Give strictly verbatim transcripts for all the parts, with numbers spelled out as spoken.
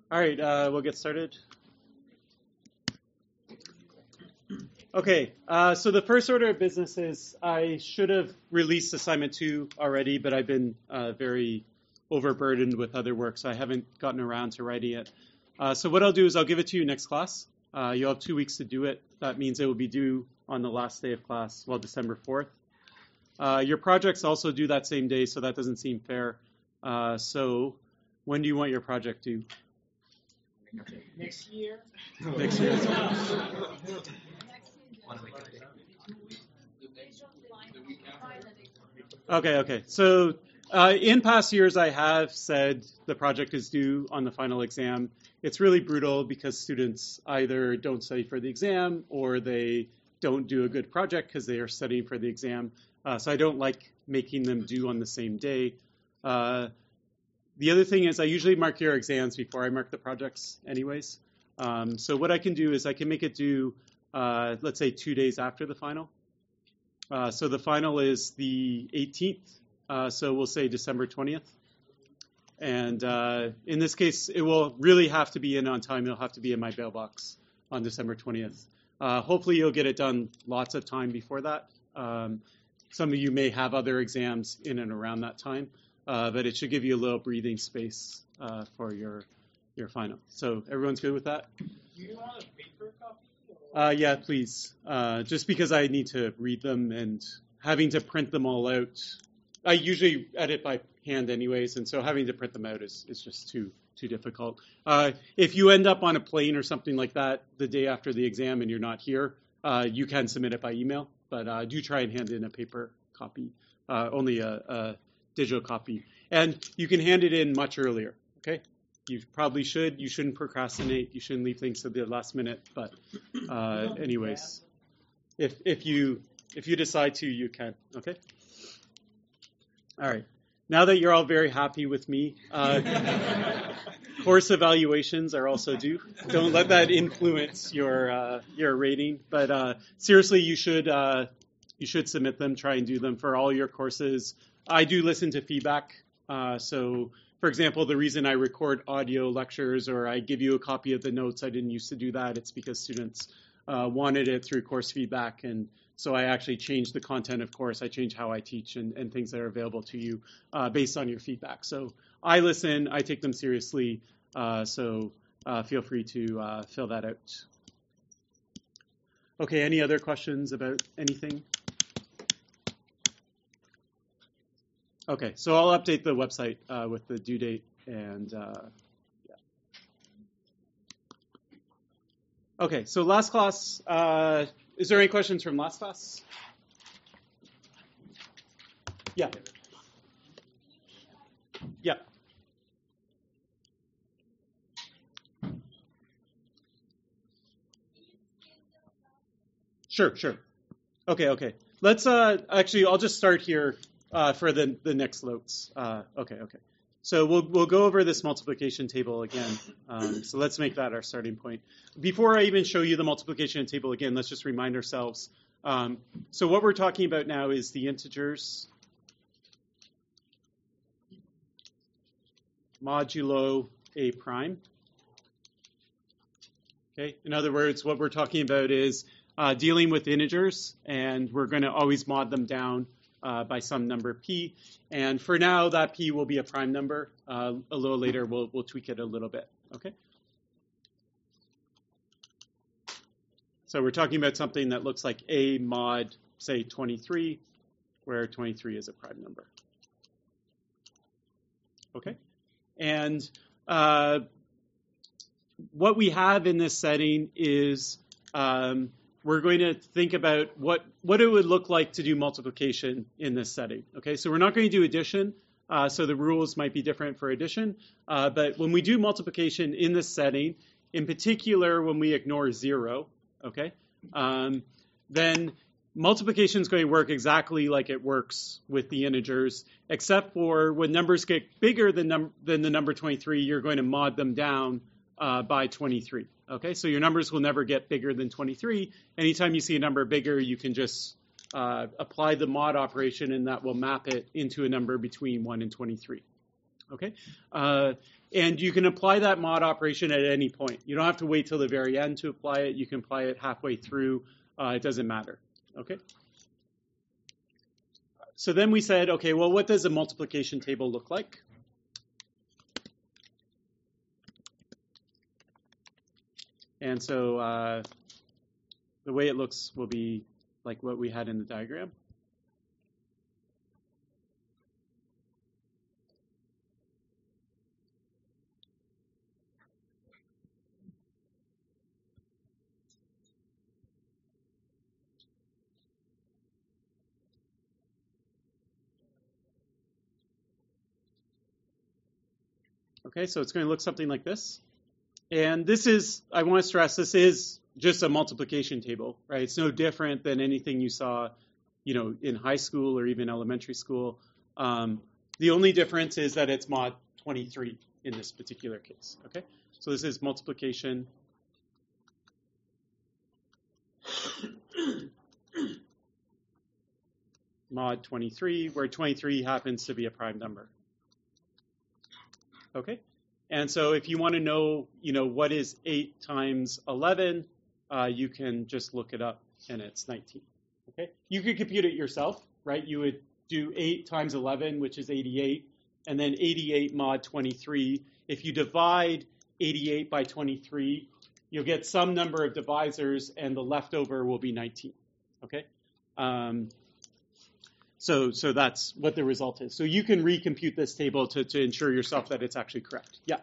All right, uh, we'll get started. Okay, uh, so the first order of business is I should have released assignment two already, but I've been uh, very overburdened with other work, so I haven't gotten around to writing it. Uh, so what I'll do is I'll give it to you next class. Uh, you'll have two weeks to do it. That means it will be due on the last day of class, well, December fourth. Uh, your projects also due that same day, so that doesn't seem fair. Uh, so when do you want your project due? Next year. Next year. Okay, okay. So uh, in past years, I have said the project is due on the final exam. It's really brutal because students either don't study for the exam or they don't do a good project because they are studying for the exam. Uh, so I don't like making them due on the same day. Uh, the other thing is I usually mark your exams before I mark the projects anyways. Um, so what I can do is I can make it due, uh, let's say, two days after the final. Uh, so the final is the eighteenth, uh, so we'll say December twentieth. And uh, in this case, it will really have to be in on time. It'll have to be in my mailbox on December twentieth. Uh, hopefully you'll get it done lots of time before that. Um, some of you may have other exams in and around that time, uh, but it should give you a little breathing space uh, for your your final. So everyone's good with that? Do you want a paper copy? Uh, yeah, please. Uh, just because I need to read them and having to print them all out. I usually edit by hand anyways, and so having to print them out is, is just too too difficult. Uh, if you end up on a plane or something like that the day after the exam and you're not here, uh, you can submit it by email, but uh, do try and hand in a paper copy, uh, only a, a digital copy. And you can hand it in much earlier, okay? You probably should. You shouldn't procrastinate. You shouldn't leave things to the last minute. But uh, anyways, if if you if you decide to, you can. Okay. All right. Now that you're all very happy with me, uh, course evaluations are also due. Don't let that influence your uh, your rating. But uh, seriously, you should uh, you should submit them. Try and do them for all your courses. I do listen to feedback, uh, so. For example, the reason I record audio lectures or I give you a copy of the notes, I didn't used to do that. It's because students uh, wanted it through course feedback. And so I actually changed the content of course. I changed how I teach and, and things that are available to you uh, based on your feedback. So I listen. I take them seriously. Uh, so uh, feel free to uh, fill that out. Okay, any other questions about anything? Okay, so I'll update the website uh, with the due date and uh, yeah. Okay, so last class, uh, is there any questions from last class? Yeah. Yeah. Sure, sure. Okay, okay. Let's uh, actually, I'll just start here. Uh, for the, the next notes. Uh, okay, okay. So we'll we'll go over this multiplication table again. Um, so let's make that our starting point. Before I even show you the multiplication table again, let's just remind ourselves. Um, so what we're talking about now is the integers modulo a prime. Okay. In other words, what we're talking about is uh, dealing with integers, and we're going to always mod them down Uh, by some number p, and for now that p will be a prime number. Uh, a little later we'll we'll tweak it a little bit. Okay. So we're talking about something that looks like a mod, say twenty-three, where twenty-three is a prime number. Okay. And uh, what we have in this setting is um, we're going to think about what, what it would look like to do multiplication in this setting. Okay, so we're not going to do addition, uh, so the rules might be different for addition. Uh, but when we do multiplication in this setting, in particular when we ignore zero, okay, um, then multiplication is going to work exactly like it works with the integers, except for when numbers get bigger than, num- than the number twenty-three, you're going to mod them down uh, by twenty-three. Okay, so your numbers will never get bigger than twenty-three. Anytime you see a number bigger, you can just uh, apply the mod operation, and that will map it into a number between one and twenty-three. Okay, uh, And you can apply that mod operation at any point. You don't have to wait till the very end to apply it. You can apply it halfway through. Uh, it doesn't matter. Okay? So then we said, okay, well, what does a multiplication table look like? And so uh, the way it looks will be like what we had in the diagram. Okay, so it's going to look something like this. And this is, I want to stress, this is just a multiplication table, right? It's no different than anything you saw, you know, in high school or even elementary school. Um, the only difference is that it's mod twenty-three in this particular case, okay? So this is multiplication. Mod twenty-three, where twenty-three happens to be a prime number. Okay? And so if you want to know, you know, what is eight times eleven, uh, you can just look it up, and it's nineteen. Okay? You could compute it yourself, right? You would do eight times eleven, which is eighty-eight, and then eighty-eight mod twenty-three. If you divide eighty-eight by twenty-three, you'll get some number of divisors, and the leftover will be nineteen. Okay? Um, So, so that's what the result is. So you can recompute this table to, to ensure yourself that it's actually correct. Yeah.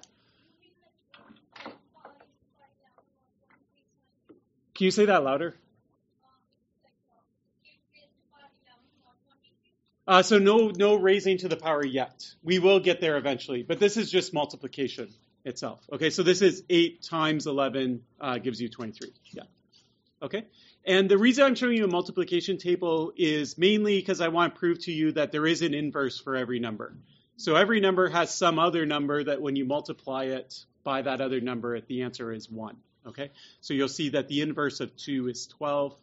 Can you say that louder? Uh, so no, no raising to the power yet. We will get there eventually, but this is just multiplication itself. Okay, so this is eight times eleven uh, gives you twenty-three. Yeah. Okay. And the reason I'm showing you a multiplication table is mainly because I want to prove to you that there is an inverse for every number. So every number has some other number that when you multiply it by that other number, the answer is one. Okay? So you'll see that the inverse of two is twelve.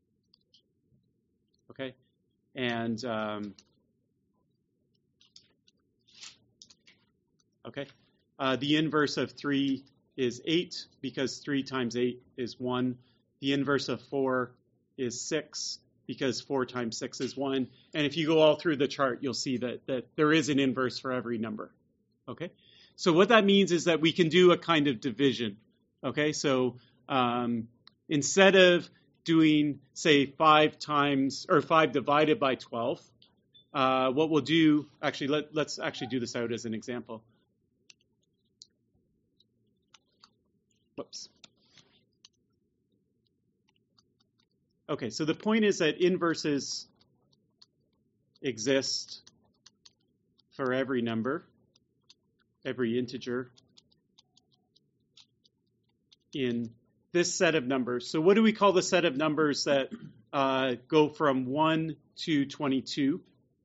Okay? And, um, okay? Uh, the inverse of three is eight because three times eight is one. The inverse of four is six because four times six is one. And if you go all through the chart, you'll see that, that there is an inverse for every number. Okay? So what that means is that we can do a kind of division. Okay? So um, instead of doing, say, five times or five divided by twelve, uh, what we'll do, actually, let, let's actually do this out as an example. Whoops. Okay, so the point is that inverses exist for every number, every integer in this set of numbers. So what do we call the set of numbers that uh, go from one to twenty-two?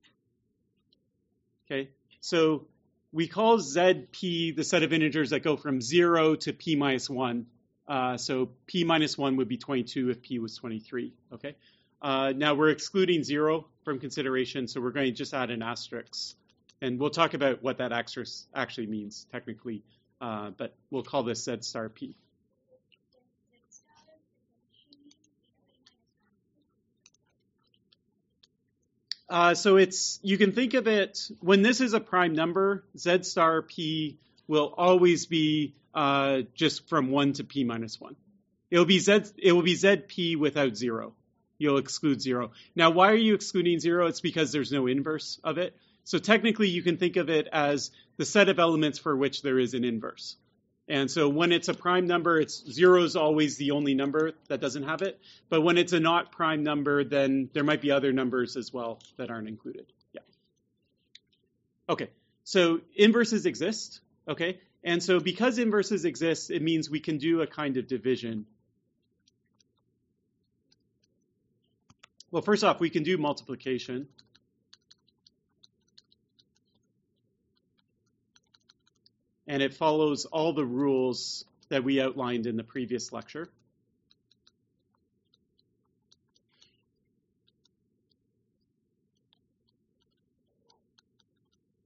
Okay, so we call Z P the set of integers that go from zero to P minus one. Uh, so P minus one would be twenty-two if P was twenty-three, okay? Uh, now we're excluding zero from consideration, so we're going to just add an asterisk. And we'll talk about what that asterisk actually means technically, uh, but we'll call this Z star P. Uh, so it's, you can think of it, when this is a prime number, Z star P will always be uh, just from one to P minus one. It'll be Z, it will be Z P without zero. You'll exclude zero. Now, why are you excluding zero? It's because there's no inverse of it. So technically, you can think of it as the set of elements for which there is an inverse. And so when it's a prime number, it's zero is always the only number that doesn't have it. But when it's a not prime number, then there might be other numbers as well that aren't included. Yeah. Okay. So inverses exist. Okay. And so because inverses exist, it means we can do a kind of division. Well, first off, we can do multiplication. And it follows all the rules that we outlined in the previous lecture.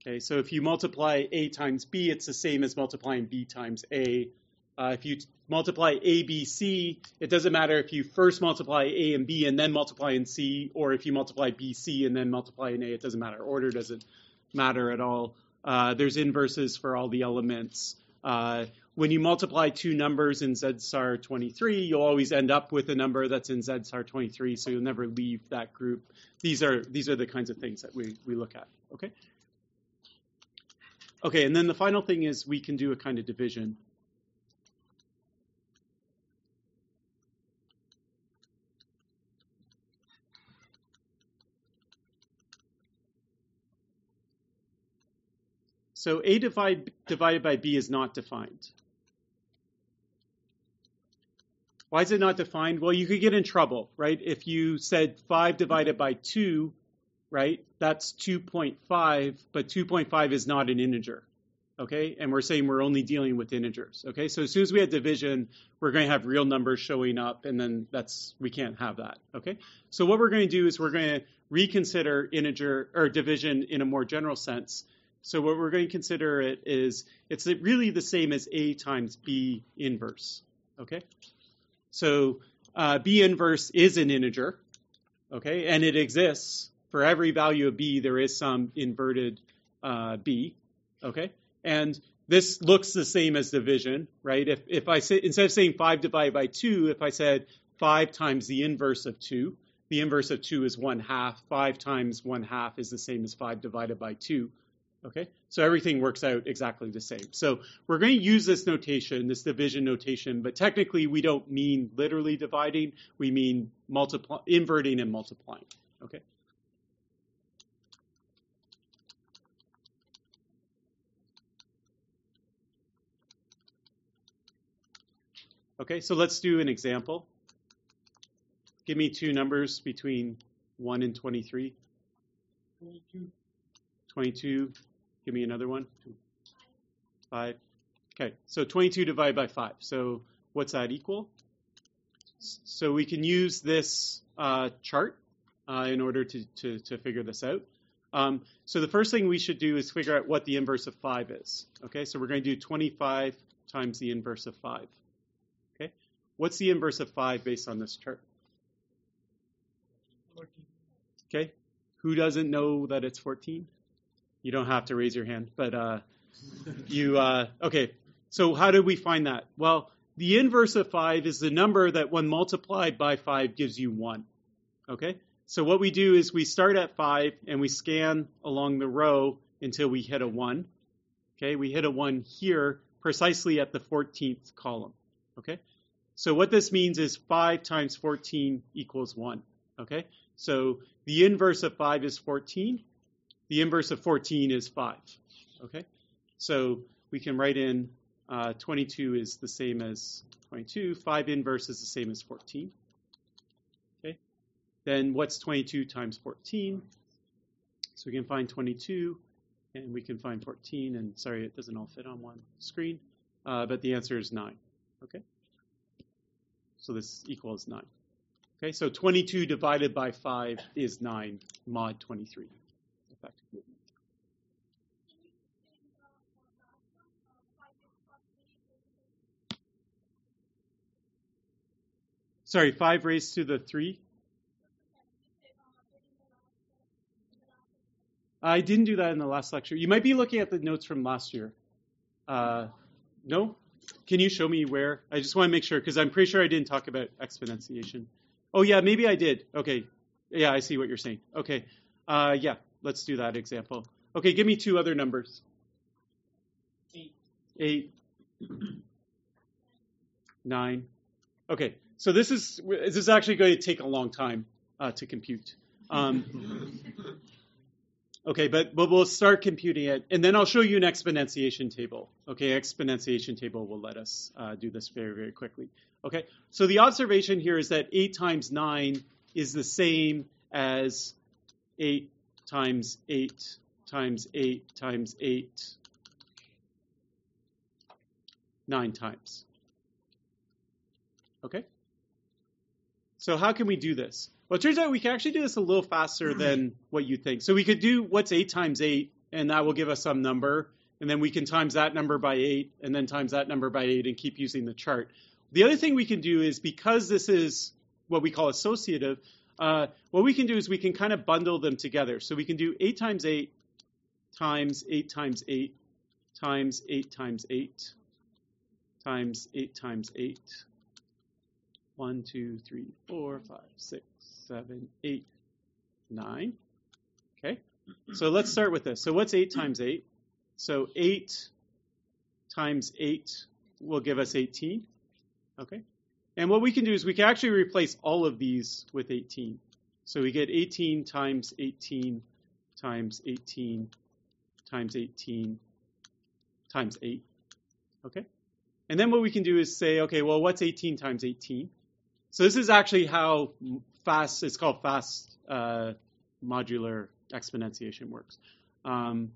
Okay, so if you multiply A times B, it's the same as multiplying B times A. Uh, if you t- multiply A, B, C, it doesn't matter if you first multiply A and B and then multiply in C, or if you multiply B, C, and then multiply in A, it doesn't matter. Order doesn't matter at all. Uh, there's inverses for all the elements. Uh, when you multiply two numbers in Z star twenty-three, you'll always end up with a number that's in Z star twenty-three, so you'll never leave that group. These are these are the kinds of things that we, we look at, okay? Okay, and then the final thing is we can do a kind of division. So A divide, divided by B is not defined. Why is it not defined? Well, you could get in trouble, right? If you said five divided by two, right, that's two point five, but two point five is not an integer, okay? And we're saying we're only dealing with integers, okay? So as soon as we have division, we're going to have real numbers showing up, and then that's, we can't have that, okay? So what we're going to do is we're going to reconsider integer or division in a more general sense. So what we're going to consider it is, it's really the same as A times B inverse, okay? So uh, B inverse is an integer, okay? And it exists. For every value of B, there is some inverted uh, B, okay? And this looks the same as division, right? If, if I say, instead of saying five divided by two, if I said five times the inverse of two, the inverse of two is one half. five times one half is the same as five divided by two. Okay, so everything works out exactly the same. So we're going to use this notation, this division notation, but technically we don't mean literally dividing. We mean multiply, inverting and multiplying. Okay. Okay, so let's do an example. Give me two numbers between one and twenty-three. twenty-two. twenty-two. Give me another one. Five. Okay, so twenty-two divided by five. So what's that equal? So we can use this uh, chart uh, in order to, to, to figure this out. Um, so the first thing we should do is figure out what the inverse of five is. Okay, so we're going to do twenty-five times the inverse of five. Okay, what's the inverse of five based on this chart? fourteen. Okay, who doesn't know that it's fourteen? You don't have to raise your hand, but uh, you, uh, okay, so how did we find that? Well, the inverse of five is the number that when multiplied by five gives you one, okay? So what we do is we start at five and we scan along the row until we hit a one, okay? We hit a one here precisely at the fourteenth column, okay? So what this means is five times fourteen equals one, okay? So the inverse of five is fourteen. The inverse of fourteen is five, okay? So we can write in uh, twenty-two is the same as twenty-two. five inverse is the same as fourteen, okay? Then what's twenty-two times fourteen? So we can find twenty-two, and we can find fourteen, and sorry, it doesn't all fit on one screen, uh, but the answer is nine, okay? So this equals nine, okay? So twenty-two divided by five is nine mod twenty-three. Effectively. Sorry, five raised to the three? I didn't do that in the last lecture. You might be looking at the notes from last year. Uh, no? Can you show me where? I just want to make sure, because I'm pretty sure I didn't talk about exponentiation. Oh, yeah, maybe I did. Okay. Yeah, I see what you're saying. Okay. Uh, yeah. Let's do that example. Okay, give me two other numbers. Eight. Eight. Nine. Okay, so this is this is actually going to take a long time uh, to compute. Um, okay, but, but we'll start computing it, and then I'll show you an exponentiation table. Okay, exponentiation table will let us uh, do this very, very quickly. Okay, so the observation here is that eight times nine is the same as eight times eight times eight times eight, nine times. Okay? So how can we do this? Well, it turns out we can actually do this a little faster than what you think. So we could do what's eight times eight and that will give us some number. And then we can times that number by eight, and then times that number by eight, and keep using the chart. The other thing we can do is, because this is what we call associative, uh, what we can do is we can kind of bundle them together. So we can do eight times eight times eight times eight times eight times eight times eight times eight. One, two, three, four, five, six, seven, eight, nine. Okay, so let's start with this. So what's eight times eight? So eight times eight will give us eighteen. Okay, and what we can do is we can actually replace all of these with eighteen. So we get eighteen times eighteen times eighteen times eighteen times eight. Okay, and then what we can do is say, okay, well, what's eighteen times eighteen? So this is actually how fast, it's called fast uh, modular exponentiation works. Um,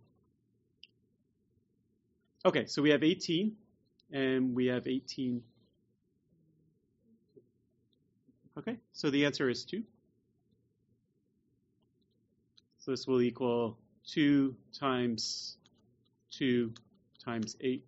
okay, so we have eighteen, and we have eighteen. Okay, so the answer is two. So this will equal two times two times eight.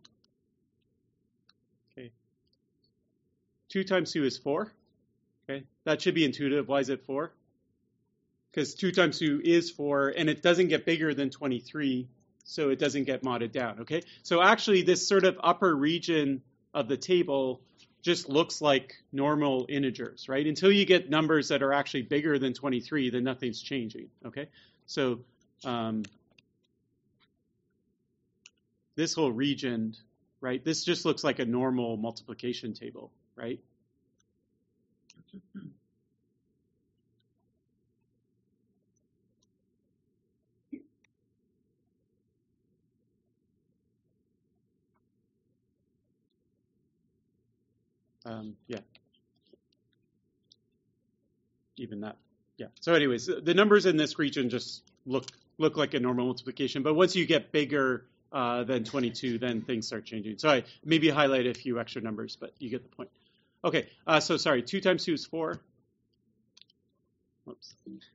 Okay, two times two is four. Okay, that should be intuitive. Why is it four? Because two times two is four, and it doesn't get bigger than twenty-three, so it doesn't get modded down. Okay, so actually this sort of upper region of the table just looks like normal integers, right? Until you get numbers that are actually bigger than twenty-three, then nothing's changing. Okay, so um, this whole region, right? This just looks like a normal multiplication table, right? Um, yeah. Even that. Yeah. So anyways, the numbers in this region just look look like a normal multiplication. But once you get bigger uh, than twenty-two, then things start changing. So I maybe highlight a few extra numbers, but you get the point. Okay. Uh, so sorry, two times two is four. Oops.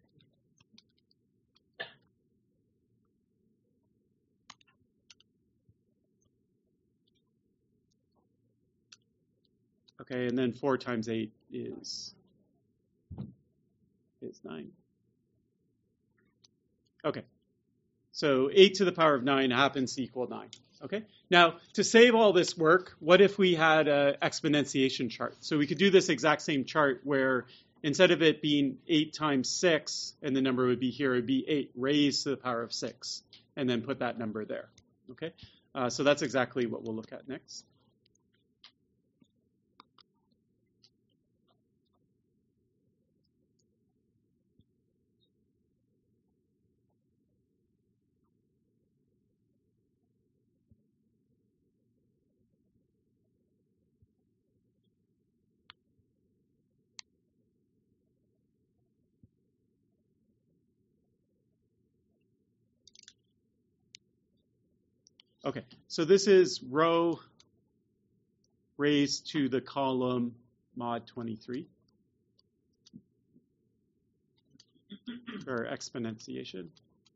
Okay, and then four times eight is is nine. Okay, so eight to the power of nine happens to equal nine. Okay, now to save all this work, what if we had an exponentiation chart? So we could do this exact same chart where instead of it being eight times six, and the number would be here, it would be eight raised to the power of six, and then put that number there. Okay, uh, so that's exactly what we'll look at next. Okay, so this is row raised to the column mod twenty-three, or exponentiation.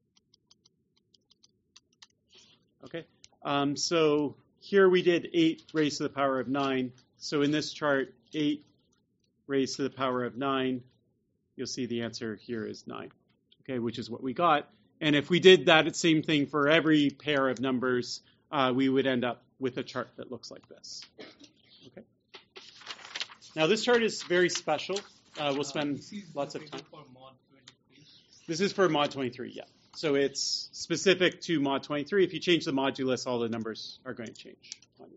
Okay, um, so here we did eight raised to the power of nine. So in this chart, eight raised to the power of nine, you'll see the answer here is nine, okay, which is what we got. And if we did that same thing for every pair of numbers, uh, we would end up with a chart that looks like this. Okay. Now this chart is very special. Uh, we'll spend uh, lots of time. For mod twenty-three. This is for mod twenty-three, yeah. So it's specific to mod twenty-three. If you change the modulus, all the numbers are going to change.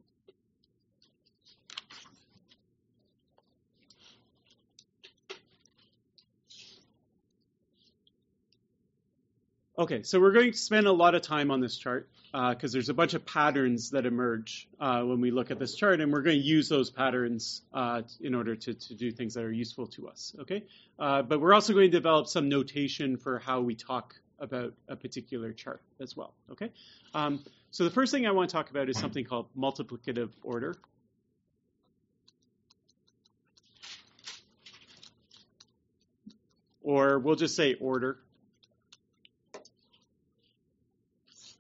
Okay, so we're going to spend a lot of time on this chart because uh, there's a bunch of patterns that emerge uh, when we look at this chart, and we're going to use those patterns uh, in order to, to do things that are useful to us, okay? Uh, but we're also going to develop some notation for how we talk about a particular chart as well, okay? Um, so the first thing I want to talk about is something called multiplicative order. Or we'll just say order.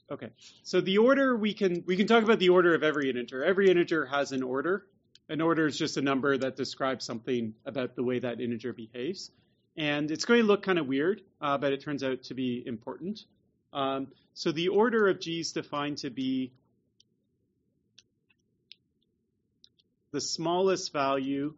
Okay, so the order we can we can talk about the order of every integer. Every integer has an order. An order is just a number that describes something about the way that integer behaves. And it's going to look kind of weird, uh, but it turns out to be important. Um, so the order of G is defined to be the smallest value,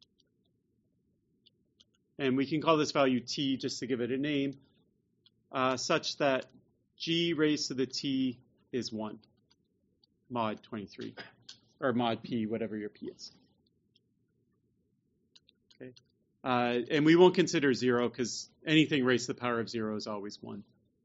and we can call this value T just to give it a name, uh, such that G raised to the T is one, mod twenty-three, or mod P, whatever your P is. Okay, uh, and we won't consider zero because anything raised to the power of zero is always one.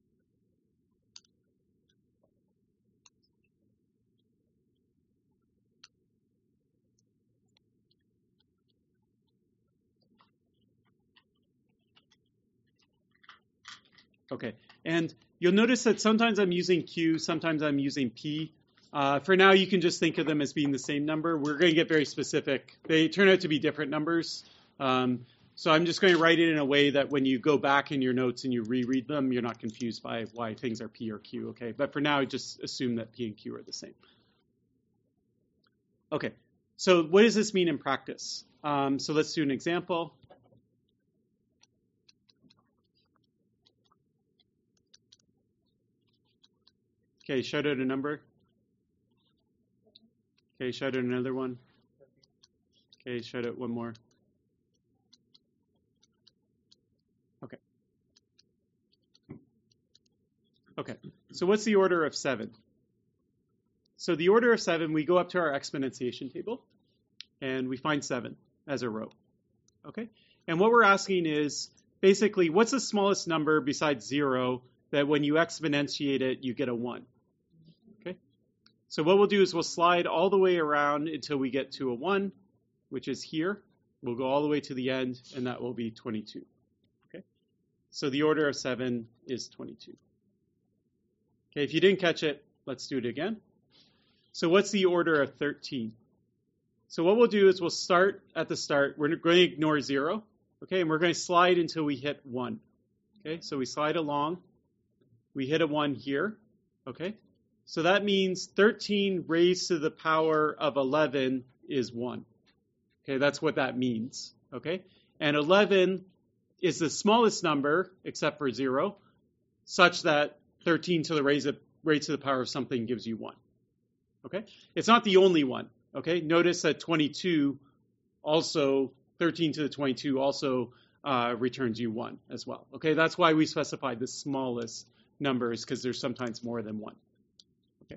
Okay, and you'll notice that sometimes I'm using Q, sometimes I'm using P. Uh, for now, you can just think of them as being the same number. We're going to get very specific. They turn out to be different numbers. Um, so I'm just going to write it in a way that when you go back in your notes and you reread them, you're not confused by why things are P or Q, okay? But for now, just assume that P and Q are the same. Okay, so what does this mean in practice? Um, so let's do an example. Okay, shout out a number. Okay, shout out another one. Okay, shout out one more. Okay. Okay, so what's the order of seven? So the order of seven, we go up to our exponentiation table, and we find seven as a row. Okay, and what we're asking is, basically, what's the smallest number besides zero that when you exponentiate it, you get a one? Okay, so what we'll do is we'll slide all the way around until we get to a one, which is here. We'll go all the way to the end, and that will be twenty-two. Okay, so the order of seven is twenty-two. Okay, if you didn't catch it, let's do it again. So what's the order of thirteen? So what we'll do is we'll start at the start. We're going to ignore zero, okay, and we're going to slide until we hit one. Okay, so we slide along. We hit a one here, okay? So that means thirteen raised to the power of eleven is one. Okay, that's what that means, okay? And eleven is the smallest number, except for zero, such that thirteen to the raise, of, raise to the power of something gives you one, okay? It's not the only one, okay? Notice that twenty-two also, thirteen to the twenty-two also uh, returns you one as well, okay? That's why we specified the smallest numbers, because there's sometimes more than one, okay?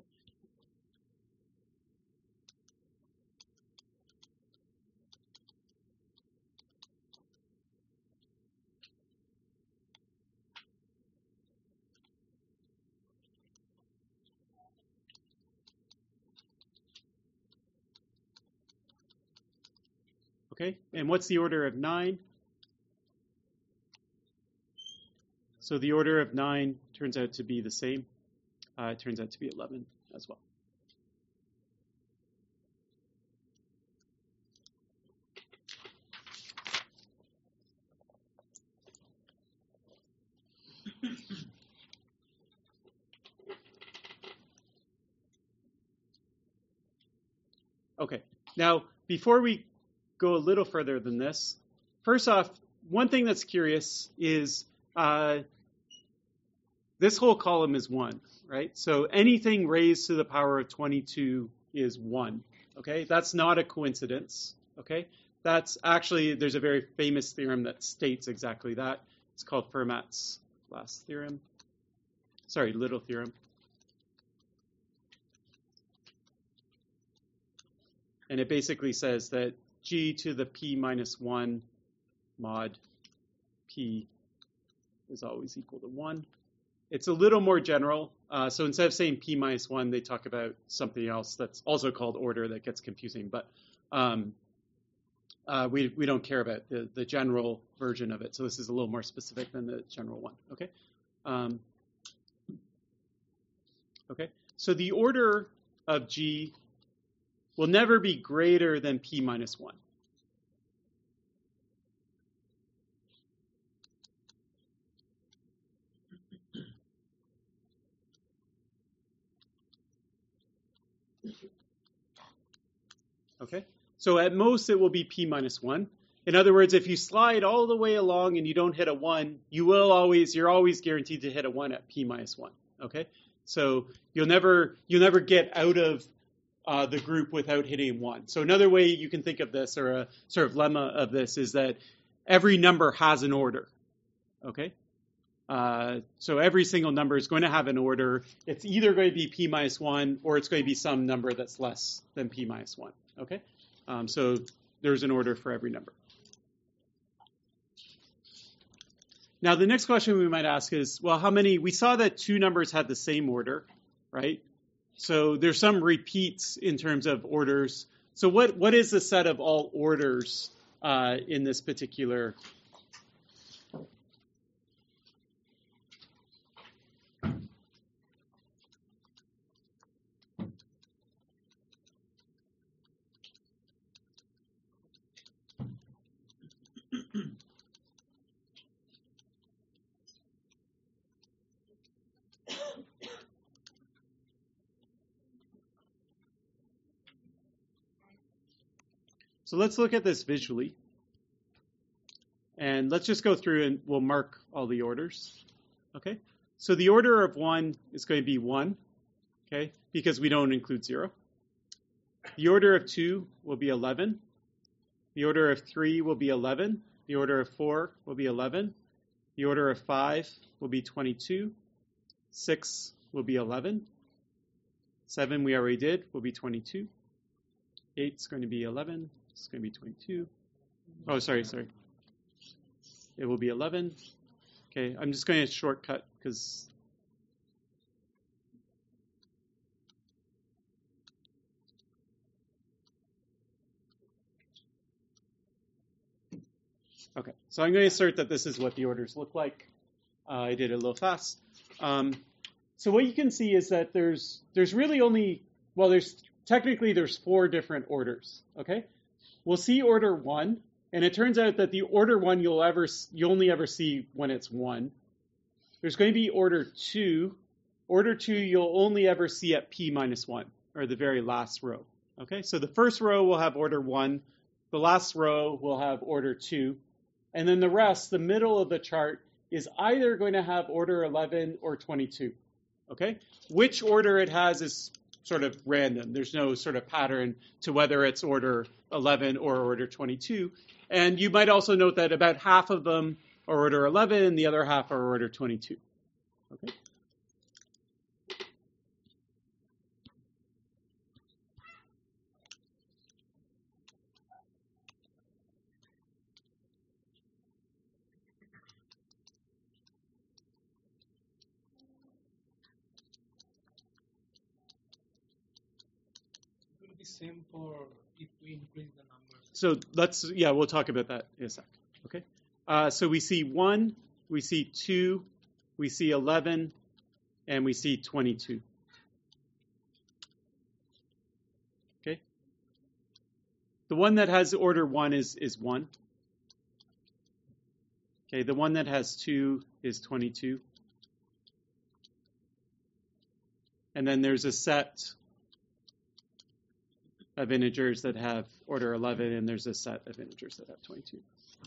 Okay, and what's the order of nine? So the order of nine turns out to be the same. Uh, it turns out to be eleven as well. Okay, now before we go a little further than this, first off, one thing that's curious is uh, this whole column is one, right? So anything raised to the power of twenty-two is one, okay? That's not a coincidence, okay? That's actually, there's a very famous theorem that states exactly that. It's called Fermat's last theorem. Sorry, little theorem. And it basically says that G to the P minus one mod P is always equal to one. It's a little more general. Uh, so instead of saying P minus one, they talk about something else that's also called order that gets confusing. But um, uh, we, we don't care about the, the general version of it. So this is a little more specific than the general one. Okay. Um, okay. So the order of G will never be greater than P minus one. Okay? So at most it will be p minus one. In other words, if you slide all the way along and you don't hit a one, you will always, you're always guaranteed to hit a one at p minus one. Okay? So you'll never, you'll never get out of uh, the group without hitting one. So another way you can think of this, or a sort of lemma of this, is that every number has an order. Okay? Uh, so every single number is going to have an order. It's either going to be p minus one or it's going to be some number that's less than p minus one. Okay? Um, so there's an order for every number. Now, the next question we might ask is, well, how many, we saw that two numbers had the same order, right? So there's some repeats in terms of orders. So what, what is the set of all orders uh, in this particular? So let's look at this visually. And let's just go through and we'll mark all the orders. Okay? So the order of one is going to be one, okay, because we don't include zero. The order of two will be eleven. The order of three will be eleven. The order of four will be eleven. The order of five will be twenty-two. Six will be eleven. Seven we already did, will be twenty-two. Eight is going to be eleven. It's going to be twenty-two. Oh, sorry, sorry. It will be eleven. Okay, I'm just going to shortcut because okay, so I'm going to assert that this is what the orders look like. Uh, I did it a little fast. Um, so what you can see is that there's there's really only, well, there's technically there's four different orders. Okay. We'll see order one, and it turns out that the order one you'll ever you only ever see when it's one. There's going to be order two. Order two you'll only ever see at p minus one, or the very last row. Okay, so the first row will have order one, the last row will have order two, and then the rest, the middle of the chart, is either going to have order eleven or twenty-two. Okay, which order it has is sort of random. There's no sort of pattern to whether it's order eleven or order twenty-two. And you might also note that about half of them are order eleven and the other half are order twenty-two. Okay. Same for if we increase the numbers. So let's, yeah, we'll talk about that in a sec. Okay. Uh, so we see one, we see two, we see eleven, and we see twenty-two. Okay. The one that has order one is, is one. Okay. The one that has two is twenty-two. And then there's a set of integers that have order eleven, and there's a set of integers that have twenty-two.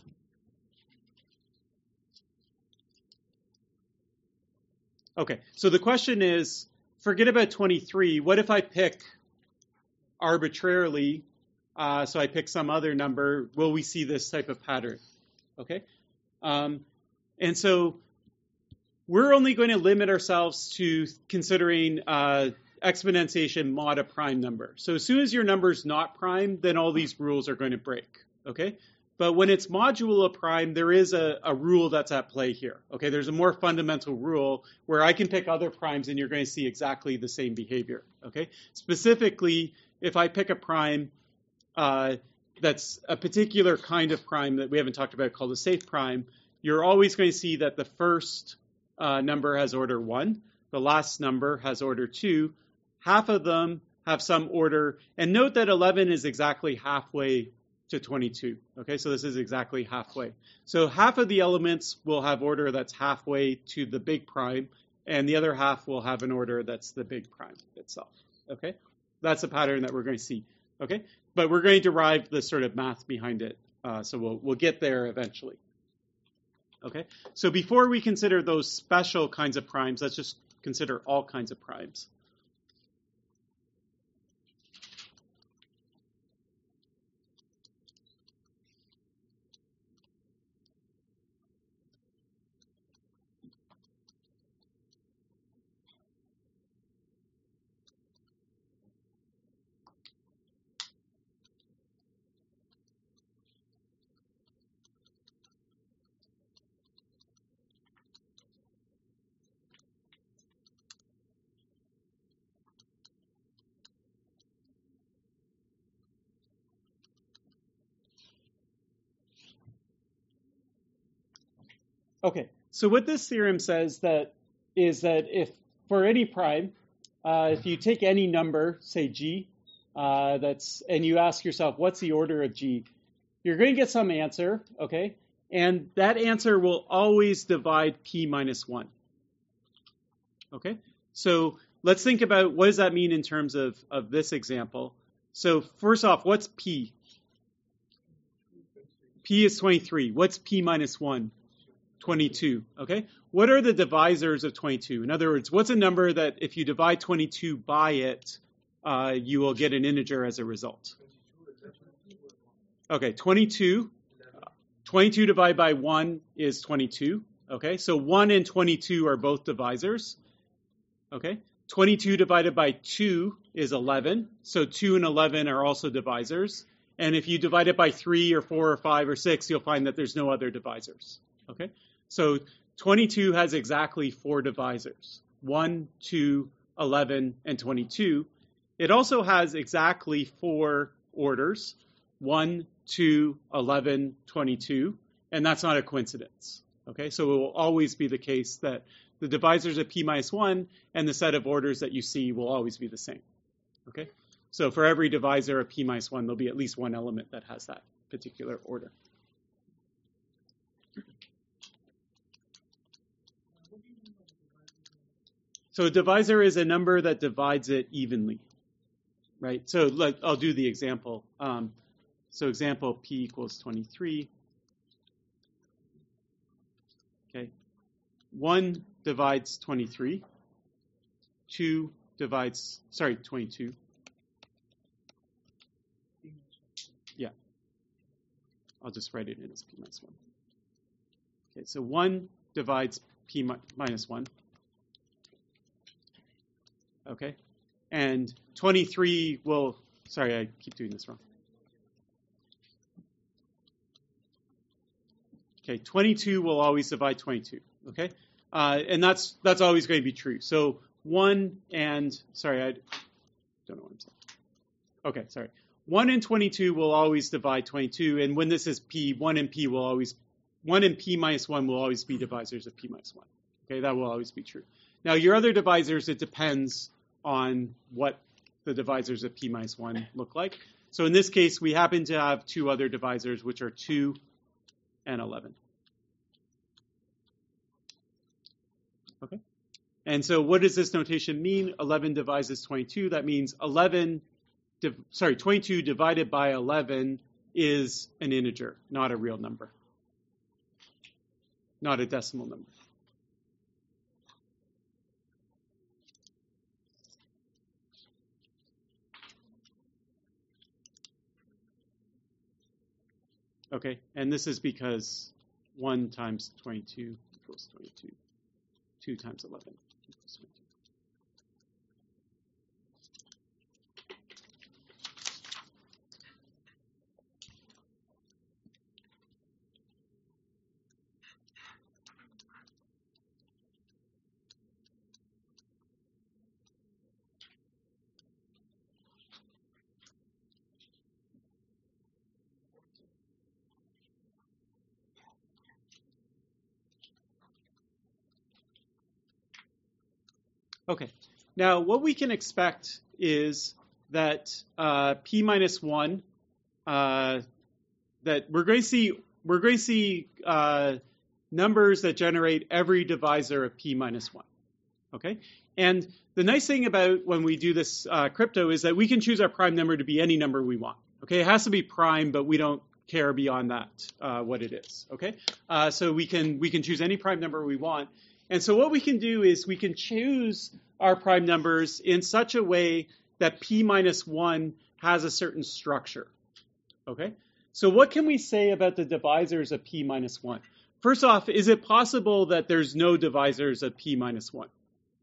Okay, so the question is, forget about twenty-three. What if I pick arbitrarily, uh, so I pick some other number, will we see this type of pattern? Okay, um, and so we're only going to limit ourselves to considering uh, exponentiation mod a prime number. So as soon as your number is not prime, then all these rules are going to break, okay? But when it's modulo a prime, there is a, a rule that's at play here, okay? There's a more fundamental rule where I can pick other primes and you're going to see exactly the same behavior, okay? Specifically, if I pick a prime uh, that's a particular kind of prime that we haven't talked about called a safe prime, you're always going to see that the first uh, number has order one, the last number has order two, half of them have some order, and note that eleven is exactly halfway to twenty-two. Okay, so this is exactly halfway. So half of the elements will have order that's halfway to the big prime, and the other half will have an order that's the big prime itself. Okay, That's the pattern that we're going to see. Okay, but we're going to derive the sort of math behind it. Uh, so we'll we'll get there eventually. Okay, so before we consider those special kinds of primes, let's just consider all kinds of primes. Okay, so what this theorem says that is that if for any prime, uh, if you take any number, say g, uh, that's and you ask yourself, what's the order of g? You're going to get some answer, okay? And that answer will always divide p minus one. Okay, so let's think about what does that mean in terms of, of this example. So first off, what's p? P is twenty-three. What's p minus one? twenty-two, okay? What are the divisors of twenty-two? In other words, what's a number that if you divide twenty-two by it, uh, you will get an integer as a result? Okay, twenty-two. twenty-two divided by one is twenty-two, okay? So one and twenty-two are both divisors, okay? twenty-two divided by two is eleven, so two and eleven are also divisors. And if you divide it by three or four or five or six, you'll find that there's no other divisors, okay? So twenty-two has exactly four divisors, one, two, eleven, and twenty-two. It also has exactly four orders, one, two, eleven, twenty-two, and that's not a coincidence. Okay, so it will always be the case that the divisors of p minus one and the set of orders that you see will always be the same. Okay, so for every divisor of p minus one, there'll be at least one element that has that particular order. So a divisor is a number that divides it evenly, right? So like, I'll do the example. Um, so example, p equals twenty-three. Okay. one divides twenty-three. two divides, sorry, twenty-two. Yeah. I'll just write it in as p minus one. Okay, so one divides p mi- minus one. Okay, and twenty-three will, sorry, I keep doing this wrong. Okay, twenty-two will always divide twenty-two, okay? Uh, and that's that's always going to be true. So one and, sorry, I don't know what I'm saying. Okay, sorry. one and twenty-two will always divide twenty-two, and when this is p, one and p will always, one and p minus one will always be divisors of p minus one. Okay, that will always be true. Now, your other divisors, it depends on what the divisors of p minus one look like. So in this case, we happen to have two other divisors, which are two and eleven. Okay. And so what does this notation mean? eleven divides twenty-two. That means eleven, div- sorry, twenty-two divided by eleven is an integer, not a real number, not a decimal number. Okay, and this is because one times twenty-two equals twenty-two. two times eleven equals twenty-two. Okay, now what we can expect is that uh, p minus one, uh, that we're going to see we're going to see uh, numbers that generate every divisor of p minus one. Okay? And the nice thing about when we do this uh, crypto is that we can choose our prime number to be any number we want. Okay? It has to be prime, but we don't care beyond that uh, what it is. Okay? Uh, so we can we can choose any prime number we want. And so what we can do is we can choose our prime numbers in such a way that p minus one has a certain structure. Okay? So what can we say about the divisors of p minus one? First off, is it possible that there's no divisors of p minus one?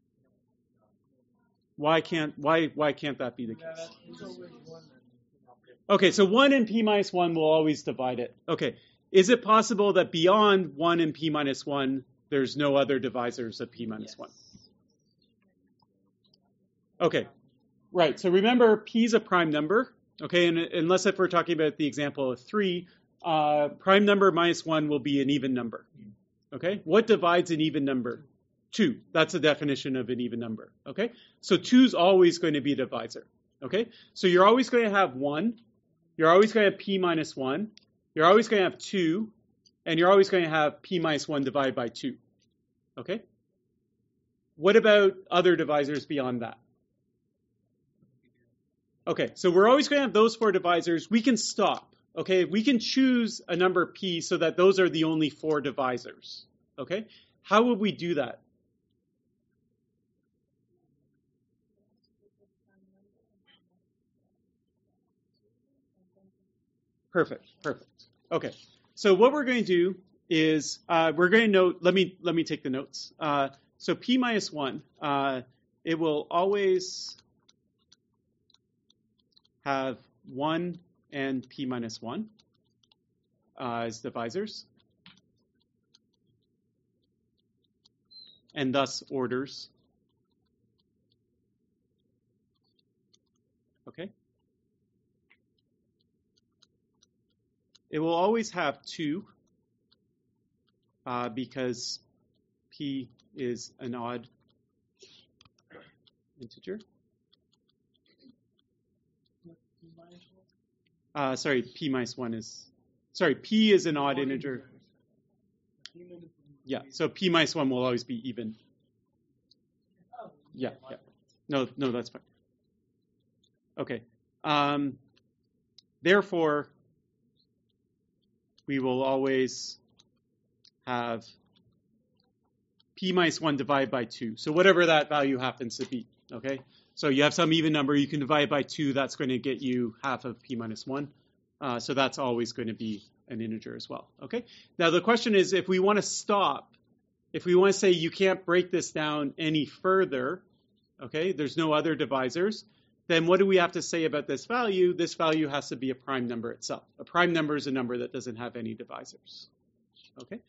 Why can't why why can't that be the case? Okay, so one and p minus one will always divide it. Okay, is it possible that beyond one and p minus one, there's no other divisors of p minus one? Okay, right. So remember, p is a prime number. Okay, and unless if we're talking about the example of three, uh, prime number minus one will be an even number. Okay, what divides an even number? Two. That's the definition of an even number. Okay, so two is always going to be a divisor. Okay, so you're always going to have one. You're always going to have p minus one. You're always going to have two, and you're always going to have p minus one divided by two. Okay. What about other divisors beyond that? Okay, so we're always going to have those four divisors. We can stop, okay? We can choose a number p so that those are the only four divisors, okay? How would we do that? Perfect, perfect. Okay, so what we're going to do is uh, we're going to note, let me, let me take the notes. Uh, so p minus one, uh, it will always have one and p minus one uh, as divisors, and thus orders. Okay. It will always have two uh, because p is an odd integer. Uh, sorry, p minus one is, sorry, p is an odd integer. Yeah, so p minus one will always be even. Yeah, yeah. No, no, that's fine. Okay. Um, therefore, we will always have p minus one divided by two. So whatever that value happens to be, okay? So you have some even number, you can divide by two, that's going to get you half of p minus one. Uh, so that's always going to be an integer as well, okay? Now the question is, if we want to stop, if we want to say you can't break this down any further, okay, there's no other divisors, then what do we have to say about this value? This value has to be a prime number itself. A prime number is a number that doesn't have any divisors, okay?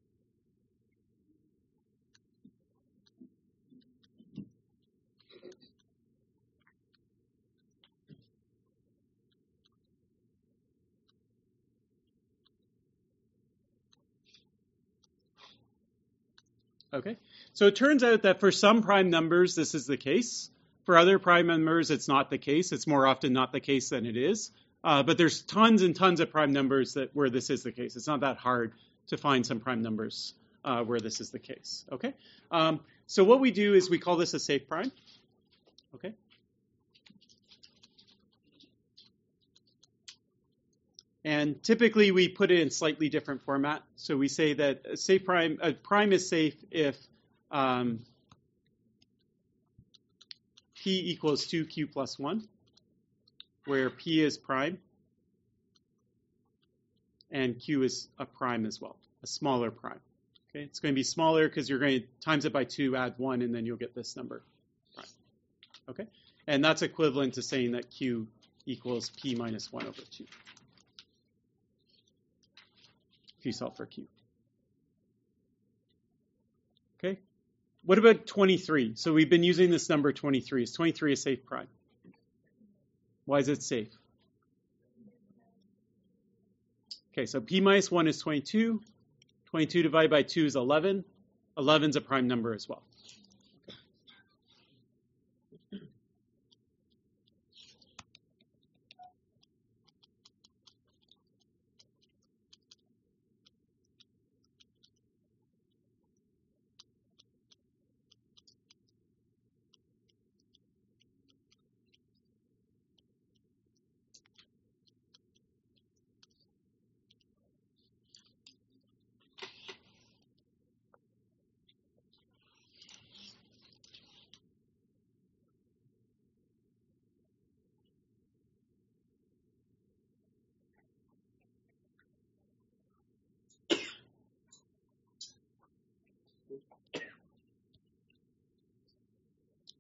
Okay, so it turns out that for some prime numbers, this is the case. For other prime numbers, it's not the case. It's more often not the case than it is. Uh, but there's tons and tons of prime numbers that where this is the case. It's not that hard to find some prime numbers uh, where this is the case. Okay, um, so what we do is we call this a safe prime. Okay. And typically we put it in slightly different format. So we say that a safe prime, a prime is safe if um, p equals two q plus one, where p is prime and q is a prime as well, a smaller prime. Okay, it's going to be smaller because you're going to times it by two, add one, and then you'll get this number prime. Okay, and that's equivalent to saying that q equals p minus one over two. If you solve for q. Okay. What about twenty-three? So we've been using this number twenty-three. Is twenty-three a safe prime? Why is it safe? Okay, so p minus one is twenty-two. twenty-two divided by two is eleven. eleven is a prime number as well.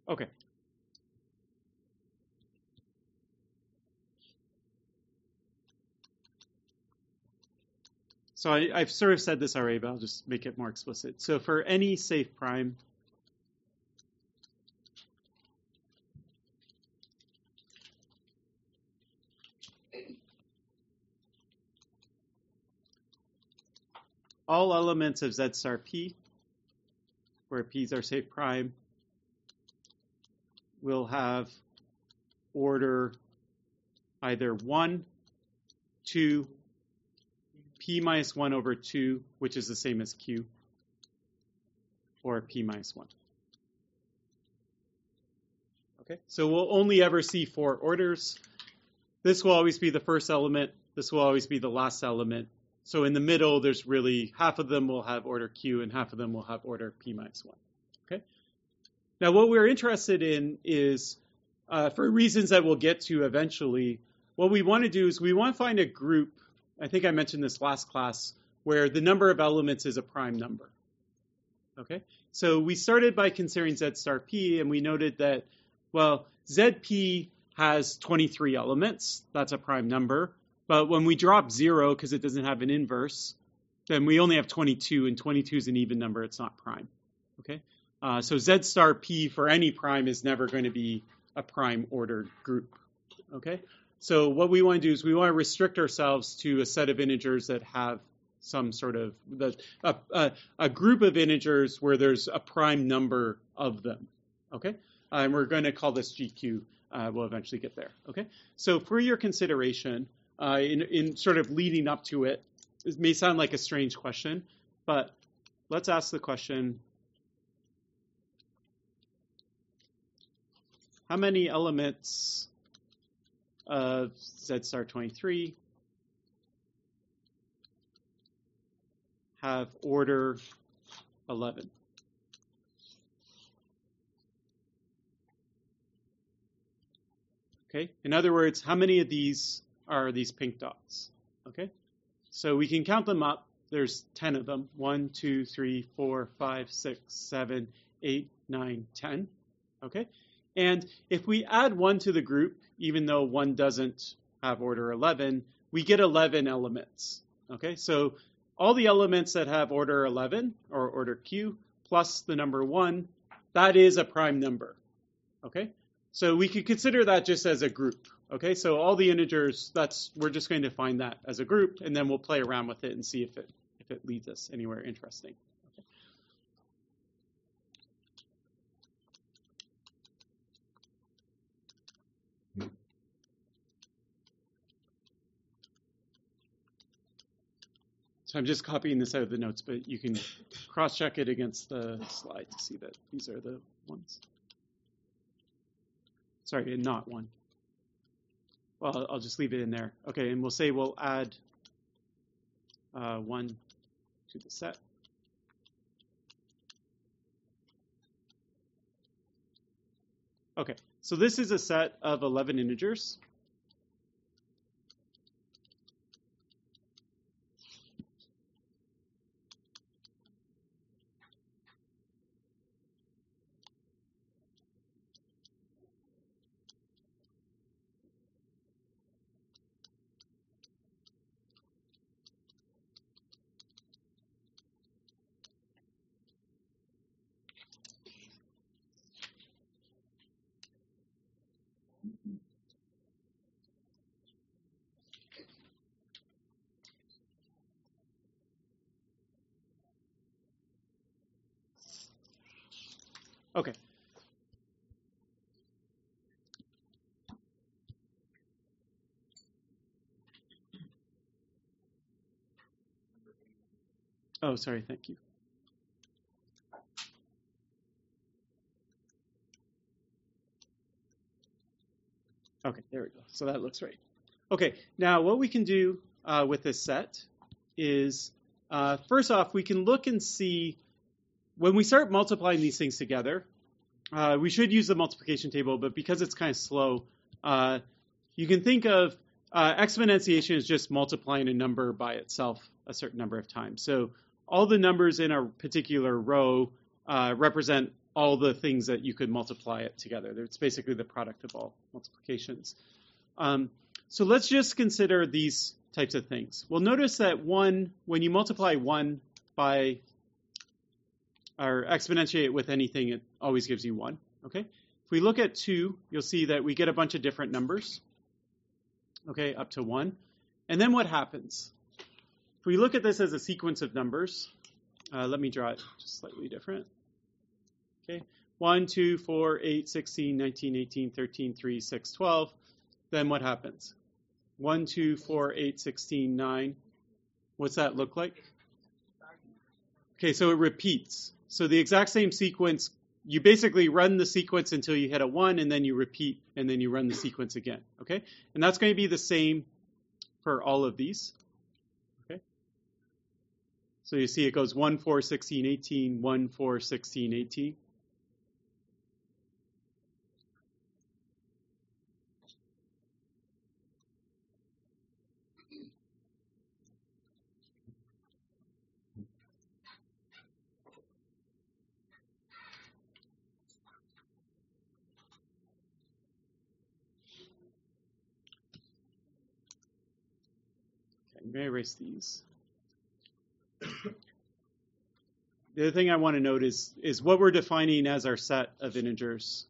Okay. So I, I've sort of said this already, but I'll just make it more explicit. So for any safe prime, all elements of Z star P, where P's are safe prime, will have order either one, two, P minus one over two, which is the same as Q, or P minus one. Okay, so we'll only ever see four orders. This will always be the first element. This will always be the last element. So in the middle, there's really half of them will have order Q and half of them will have order P minus one. Okay. Now what we're interested in is, uh, for reasons that we'll get to eventually, what we want to do is we want to find a group. I think I mentioned this last class, where the number of elements is a prime number. Okay, so we started by considering Z star P, and we noted that, well, Z P has twenty-three elements. That's a prime number. But when we drop zero, because it doesn't have an inverse, then we only have twenty-two, and twenty-two is an even number. It's not prime. Okay, uh, so Z star P for any prime is never going to be a prime ordered group. Okay. So what we want to do is we want to restrict ourselves to a set of integers that have some sort of, the, a, a, a group of integers where there's a prime number of them, okay? Uh, and we're going to call this G Q. Uh, we'll eventually get there, okay? So for your consideration, uh, in, in sort of leading up to it, it may sound like a strange question, but let's ask the question, how many elements of Z star twenty-three have order eleven? Okay, in other words, how many of these are these pink dots? Okay, so we can count them up. There's ten of them. One, two, three, four, five, six, seven, eight, nine, ten. Okay, and if we add one to the group, even though one doesn't have order eleven, we get eleven elements. Okay, so all the elements that have order eleven, or order Q, plus the number one, that is a prime number. Okay, so we could consider that just as a group. Okay, so all the integers, that's, we're just going to find that as a group, and then we'll play around with it and see if it if it leads us anywhere interesting. Okay. So I'm just copying this out of the notes, but you can cross-check it against the slide to see that these are the ones. Sorry, and not one. Well, I'll just leave it in there. Okay, and we'll say we'll add uh, one to the set. Okay, so this is a set of eleven integers. Okay. Oh, sorry, thank you. Okay, there we go. So that looks right. Okay, now what we can do uh, with this set is, uh, first off, we can look and see, when we start multiplying these things together, uh, we should use the multiplication table, but because it's kind of slow, uh, you can think of uh, exponentiation as just multiplying a number by itself a certain number of times. So all the numbers in a particular row uh, represent all the things that you could multiply it together. It's basically the product of all multiplications. Um, so let's just consider these types of things. Well, notice that one, when you multiply one by or exponentiate with anything, it always gives you one. Okay. If we look at two, you'll see that we get a bunch of different numbers. Okay, up to one. And then what happens? If we look at this as a sequence of numbers, uh, let me draw it just slightly different. Okay, one, two, four, eight, sixteen, nineteen, eighteen, thirteen, three, six, twelve. Then what happens? one, two, four, eight, sixteen, nine. What's that look like? Okay, so it repeats. So the exact same sequence, you basically run the sequence until you hit a one, and then you repeat, and then you run the sequence again. Okay, and that's going to be the same for all of these. Okay, so you see it goes one, four, sixteen, eighteen, one, four, sixteen, eighteen. I'm going to erase these. The other thing I want to note is, is what we're defining as our set of integers.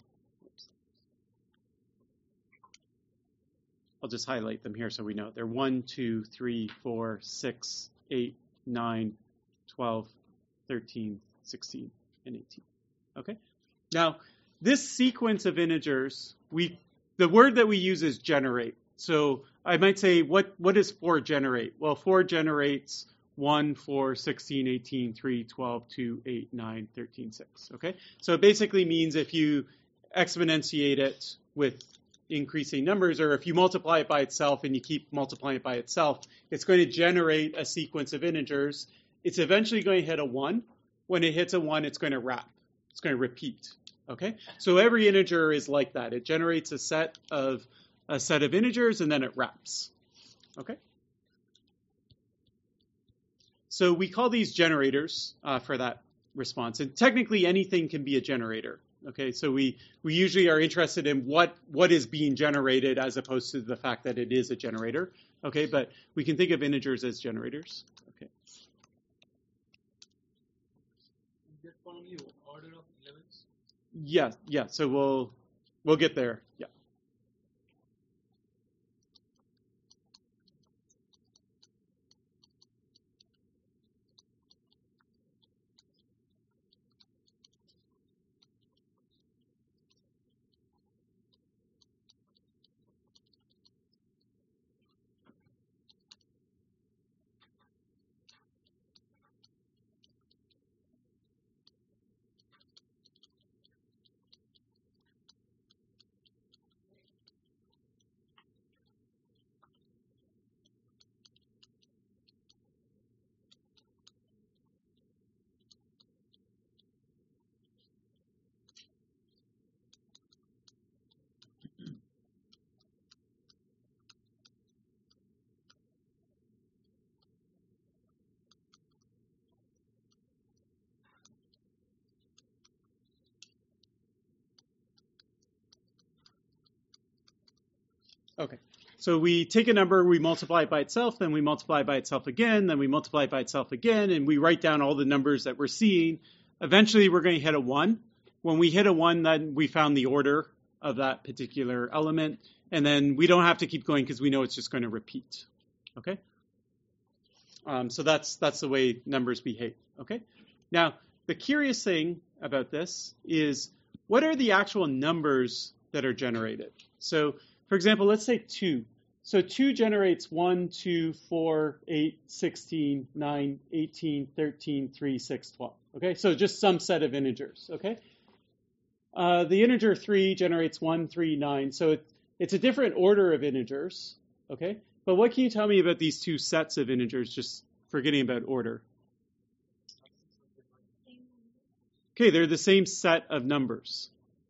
I'll just highlight them here so we know. They're one, two, three, four, six, eight, nine, twelve, thirteen, sixteen, and eighteen. Okay? Now, this sequence of integers, we the word that we use is generate. So I might say, what, what does four generate? Well, four generates one, four, sixteen, eighteen, three, twelve, two, eight, nine, thirteen, six. Okay? So it basically means if you exponentiate it with increasing numbers, or if you multiply it by itself and you keep multiplying it by itself, it's going to generate a sequence of integers. It's eventually going to hit a one. When it hits a one, it's going to wrap. It's going to repeat. Okay? So every integer is like that. It generates a set of a set of integers, and then it wraps. Okay? So we call these generators uh, for that response. And technically, anything can be a generator. Okay? So we, we usually are interested in what, what is being generated as opposed to the fact that it is a generator. Okay? But we can think of integers as generators. Okay? Is that only order of elevens? Yeah, yeah. So we'll we'll get there. Yeah. Okay, so we take a number, we multiply it by itself, then we multiply it by itself again, then we multiply it by itself again, and we write down all the numbers that we're seeing. Eventually, we're going to hit a one. When we hit a one, then we found the order of that particular element, and then we don't have to keep going because we know it's just going to repeat. Okay? Um, so that's that's the way numbers behave. Okay? Now, the curious thing about this is, what are the actual numbers that are generated? So, for example, let's say two. So two generates one, two, four, eight, sixteen, nine, eighteen, thirteen, three, six, twelve. Okay, so just some set of integers. Okay, uh, the integer three generates one, three, nine. So it, it's a different order of integers. Okay, but what can you tell me about these two sets of integers, just forgetting about order? Okay, they're the same set of numbers.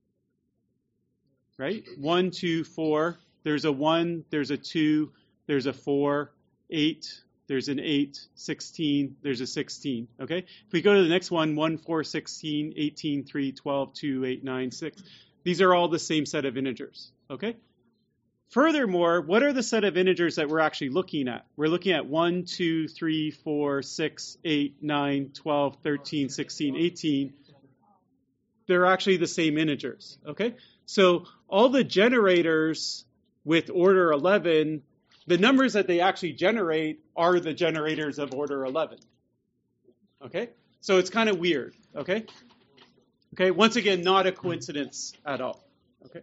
Right? One, two, four. There's a one, there's a two, there's a four, eight, there's an eight, sixteen, there's a sixteen, okay? If we go to the next one, one, four, sixteen, eighteen, three, twelve, two, eight, nine, six, these are all the same set of integers, okay? Furthermore, what are the set of integers that we're actually looking at? We're looking at one, two, three, four, six, eight, nine, twelve, thirteen, sixteen, eighteen. They're actually the same integers, okay? So all the generators with order eleven, the numbers that they actually generate are the generators of order eleven, okay? So it's kind of weird, okay? Okay, once again, not a coincidence at all, okay?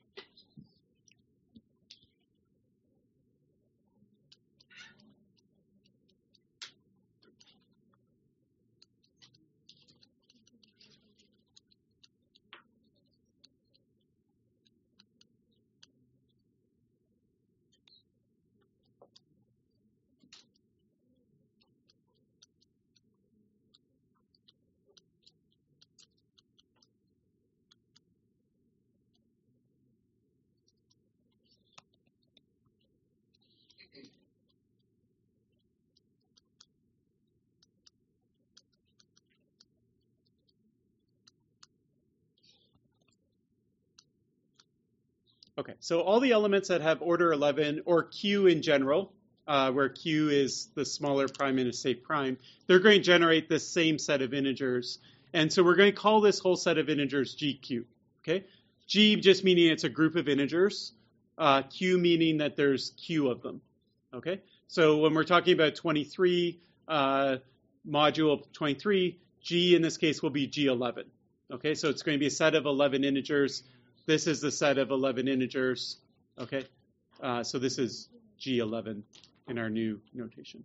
Okay, so all the elements that have order eleven, or Q in general, uh, where Q is the smaller prime in a safe prime, they're going to generate this same set of integers. And so we're going to call this whole set of integers G Q, okay? G just meaning it's a group of integers, uh, Q meaning that there's Q of them, okay? So when we're talking about twenty-three, uh, module twenty-three, G in this case will be G eleven, okay? So it's going to be a set of eleven integers. This is the set of eleven integers, okay? Uh, so this is G eleven in our new notation.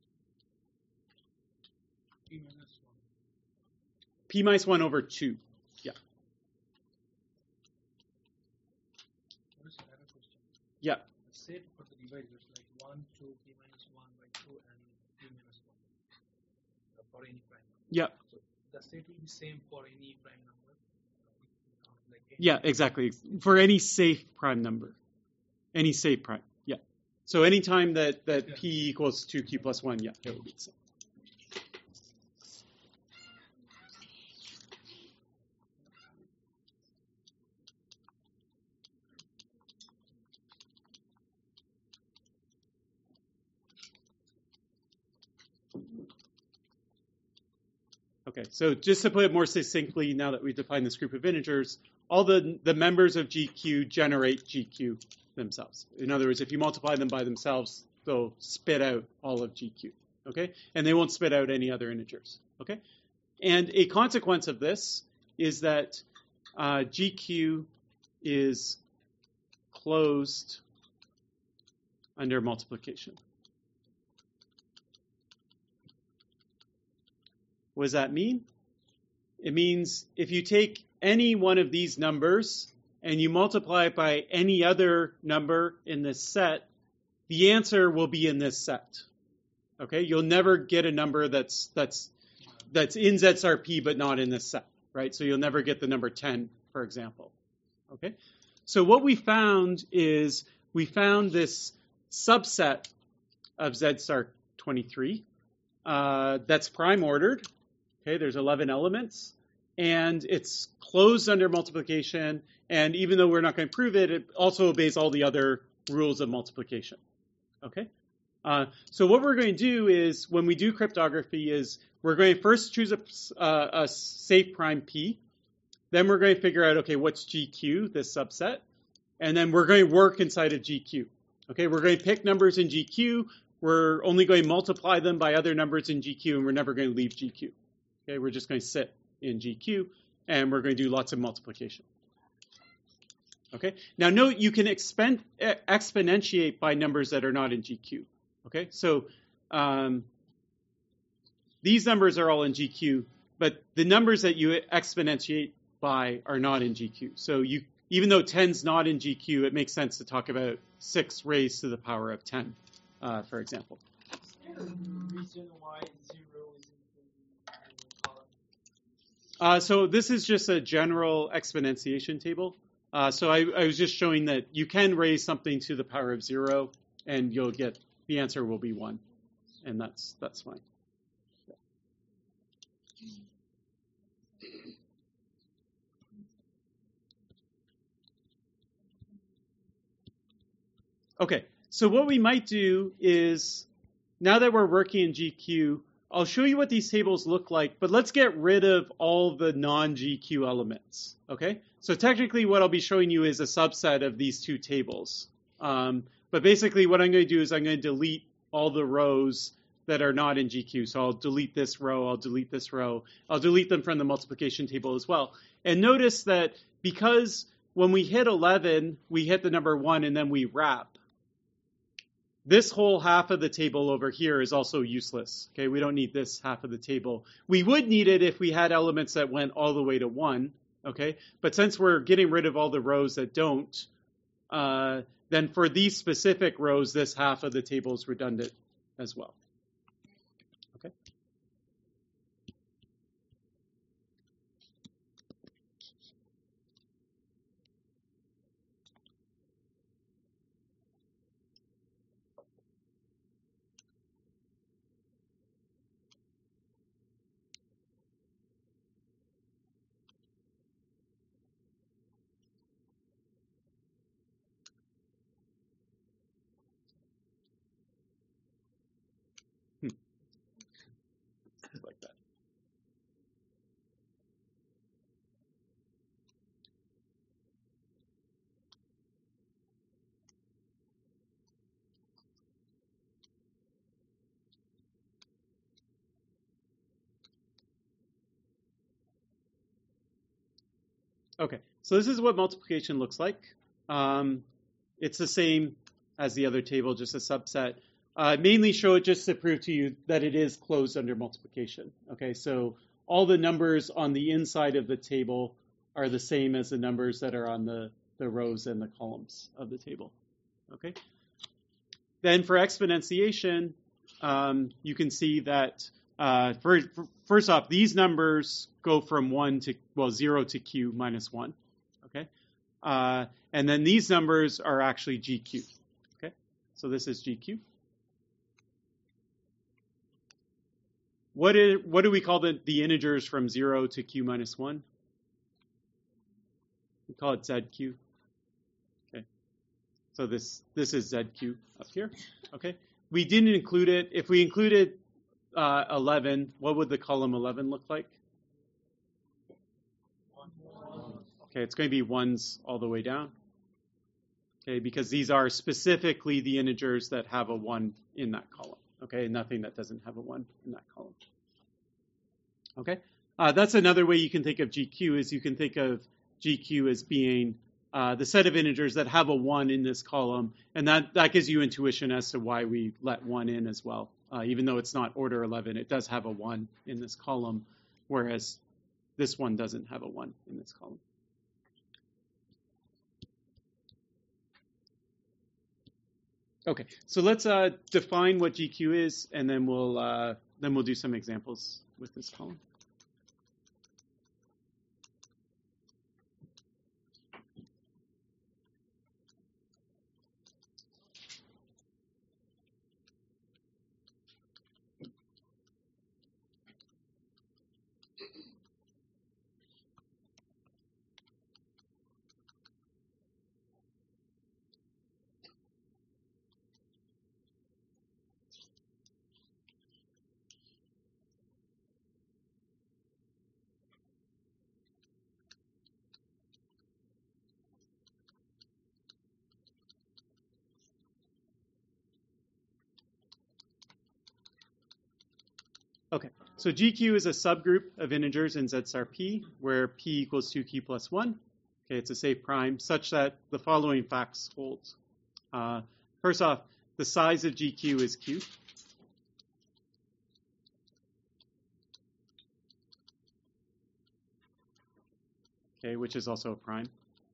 P minus one. P minus one over two, yeah. What is the other question? Yeah. The set for the divisors like one, two, P minus one by two, and P minus one uh, for any prime number. Yeah. So the set will be same for any prime number. Like any Yeah, exactly. For any safe prime number. Any safe prime, yeah. So anytime that, that Yeah. P equals two Q plus one, yeah, it will be the same. Okay, so just to put it more succinctly, now that we've defined this group of integers, all the, the members of G Q generate G Q themselves. In other words, if you multiply them by themselves, they'll spit out all of G Q, okay? And they won't spit out any other integers, okay? And a consequence of this is that uh, G Q is closed under multiplication. What does that mean? It means if you take any one of these numbers and you multiply it by any other number in this set, the answer will be in this set. Okay, you'll never get a number that's that's that's in Z S R P but not in this set, right? So you'll never get the number ten, for example. Okay, so what we found is we found this subset of Z S R twenty-three uh, that's prime ordered. Okay, there's eleven elements, and it's closed under multiplication. And even though we're not going to prove it, it also obeys all the other rules of multiplication. Okay, uh, so what we're going to do is, when we do cryptography, is we're going to first choose a, uh, a safe prime P. Then we're going to figure out, okay, what's G Q, this subset, and then we're going to work inside of G Q. Okay, we're going to pick numbers in G Q. We're only going to multiply them by other numbers in G Q, and we're never going to leave G Q. Okay, we're just going to sit in G Q, and we're going to do lots of multiplication. Okay, now note you can expend, exponentiate by numbers that are not in G Q. Okay, so um, these numbers are all in G Q, but the numbers that you exponentiate by are not in G Q. So you, even though ten's not in G Q, it makes sense to talk about six raised to the power of ten, uh, for example. Is there a reason why zero is in the column? Uh, so this is just a general exponentiation table. Uh, so I, I was just showing that you can raise something to the power of zero, and you'll get, the answer will be one. So and that's that's fine. Okay, so what we might do is, now that we're working in G Q, I'll show you what these tables look like, but let's get rid of all the non-G Q elements, okay? So technically what I'll be showing you is a subset of these two tables. Um, but basically what I'm going to do is I'm going to delete all the rows that are not in G Q. So I'll delete this row, I'll delete this row, I'll delete them from the multiplication table as well. And notice that because when we hit eleven, we hit the number one and then we wrap, this whole half of the table over here is also useless. Okay, we don't need this half of the table. We would need it if we had elements that went all the way to one. Okay, but since we're getting rid of all the rows that don't, uh, then for these specific rows, this half of the table is redundant as well. Okay. Like that. Okay, so this is what multiplication looks like. Um, it's the same as the other table, just a subset. Uh, mainly show it just to prove to you that it is closed under multiplication. Okay, so all the numbers on the inside of the table are the same as the numbers that are on the, the rows and the columns of the table. Okay. Then for exponentiation, um, you can see that uh, for, for, first off, these numbers go from one to, well, zero to q minus one. Okay. Uh, and then these numbers are actually G Q. Okay. So this is G Q. What, is, what do we call the, the integers from zero to q minus one? We call it Z Q. Okay. So this, this is Z Q up here. Okay. We didn't include it. If we included uh, eleven, what would the column eleven look like? Okay, it's going to be ones all the way down. Okay, because these are specifically the integers that have a one in that column. Okay, nothing that doesn't have a one in that column. Okay, uh, that's another way you can think of G Q, is you can think of G Q as being uh, the set of integers that have a one in this column, and that, that gives you intuition as to why we let one in as well. Uh, even though it's not order eleven, it does have a one in this column, whereas this one doesn't have a one in this column. Okay, so let's uh, define what G Q is, and then we'll uh, then we'll do some examples with this column. Okay, so G Q is a subgroup of integers in Z star P, where P equals two Q plus one. Okay, it's a safe prime such that the following facts hold. Uh, first off, the size of G Q is Q. Okay, which is also a prime.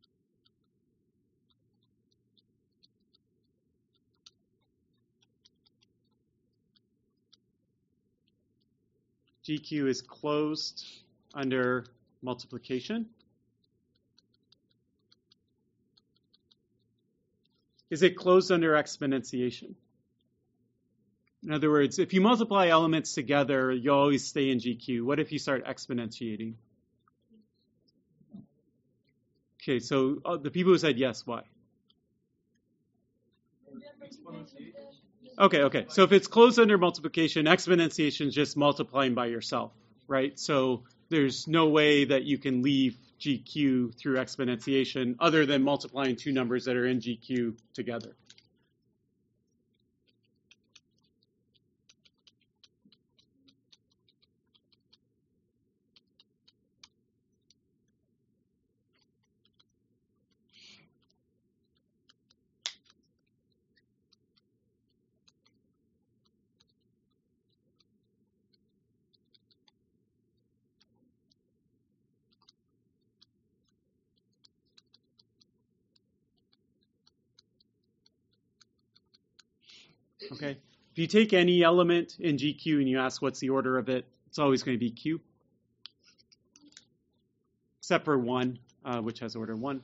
G Q is closed under multiplication. Is it closed under exponentiation? In other words, if you multiply elements together, you always stay in G Q. What if you start exponentiating? Okay, so uh, the people who said yes, why? Okay, okay. So if it's closed under multiplication, exponentiation is just multiplying by yourself, right? So there's no way that you can leave G Q through exponentiation other than multiplying two numbers that are in G Q together. Okay. If you take any element in G Q and you ask what's the order of it, it's always going to be Q, except for one, uh, which has order one.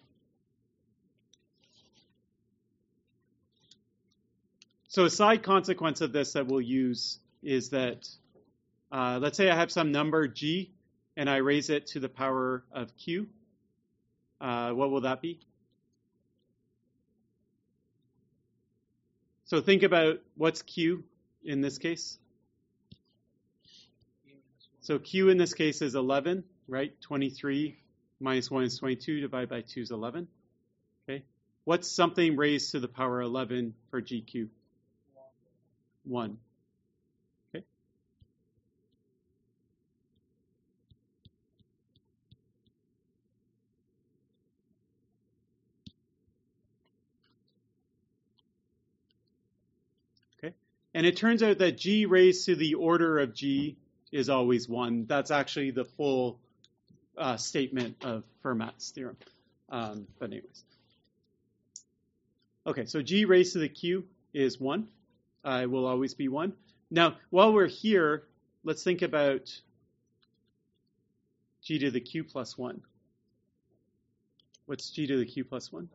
So a side consequence of this that we'll use is that, uh, let's say I have some number G, and I raise it to the power of Q. Uh, what will that be? So think about what's Q in this case. So Q in this case is eleven, right? twenty-three minus one is twenty-two, divided by two is eleven. Okay. What's something raised to the power eleven for G Q? one. Okay. Okay. And it turns out that G raised to the order of G is always one. That's actually the full uh, statement of Fermat's theorem. Um, but anyways. Okay, so G raised to the Q is one. Uh, it will always be one. Now, while we're here, let's think about G to the Q plus one. What's G to the Q plus one?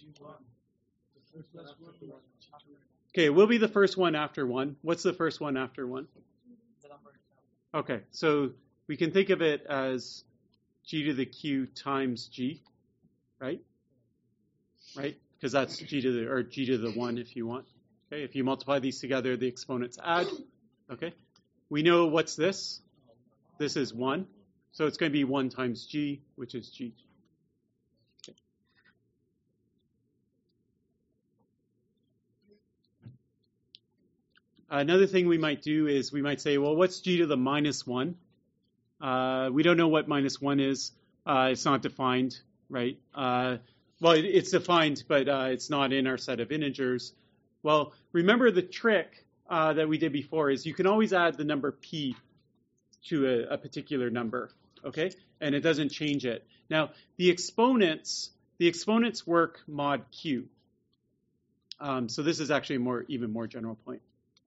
Okay, it will be the first one after one. What's the first one after one? Okay, so we can think of it as G to the Q times G, right? Right? Because that's G to the, or G to the one if you want. Okay, if you multiply these together, the exponents add. Okay, we know what's this? This is one. So it's going to be one times G, which is G. Okay. Another thing we might do is we might say, well, what's G to the minus one? Uh, we don't know what minus one is. Uh, it's not defined, right? Uh, well, it, it's defined, but uh, it's not in our set of integers. Well, remember the trick uh, that we did before is you can always add the number p to a, a particular number, okay? And it doesn't change it. Now, the exponents, the exponents work mod q. Um, so this is actually a more, even more general point.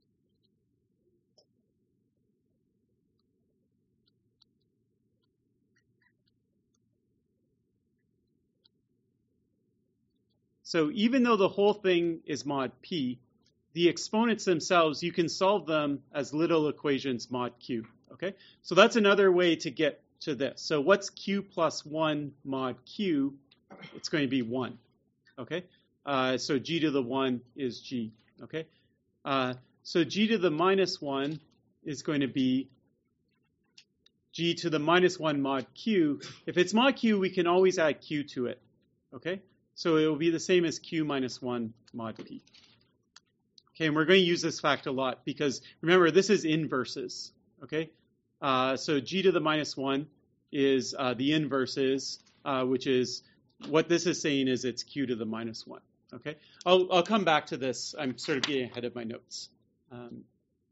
So even though the whole thing is mod p, the exponents themselves, you can solve them as little equations mod q, okay? So that's another way to get to this. So what's q plus one mod q? It's going to be one, okay? Uh, so g to the one is g, okay? Uh, so g to the minus one is going to be g to the minus one mod q. If it's mod q, we can always add q to it, okay? So it will be the same as q minus one mod p. Okay, and we're going to use this fact a lot because, remember, this is inverses, okay? Uh, so g to the minus one is uh, the inverses, uh, which is, what this is saying is it's q to the minus one, okay? I'll, I'll come back to this. I'm sort of getting ahead of my notes. Um,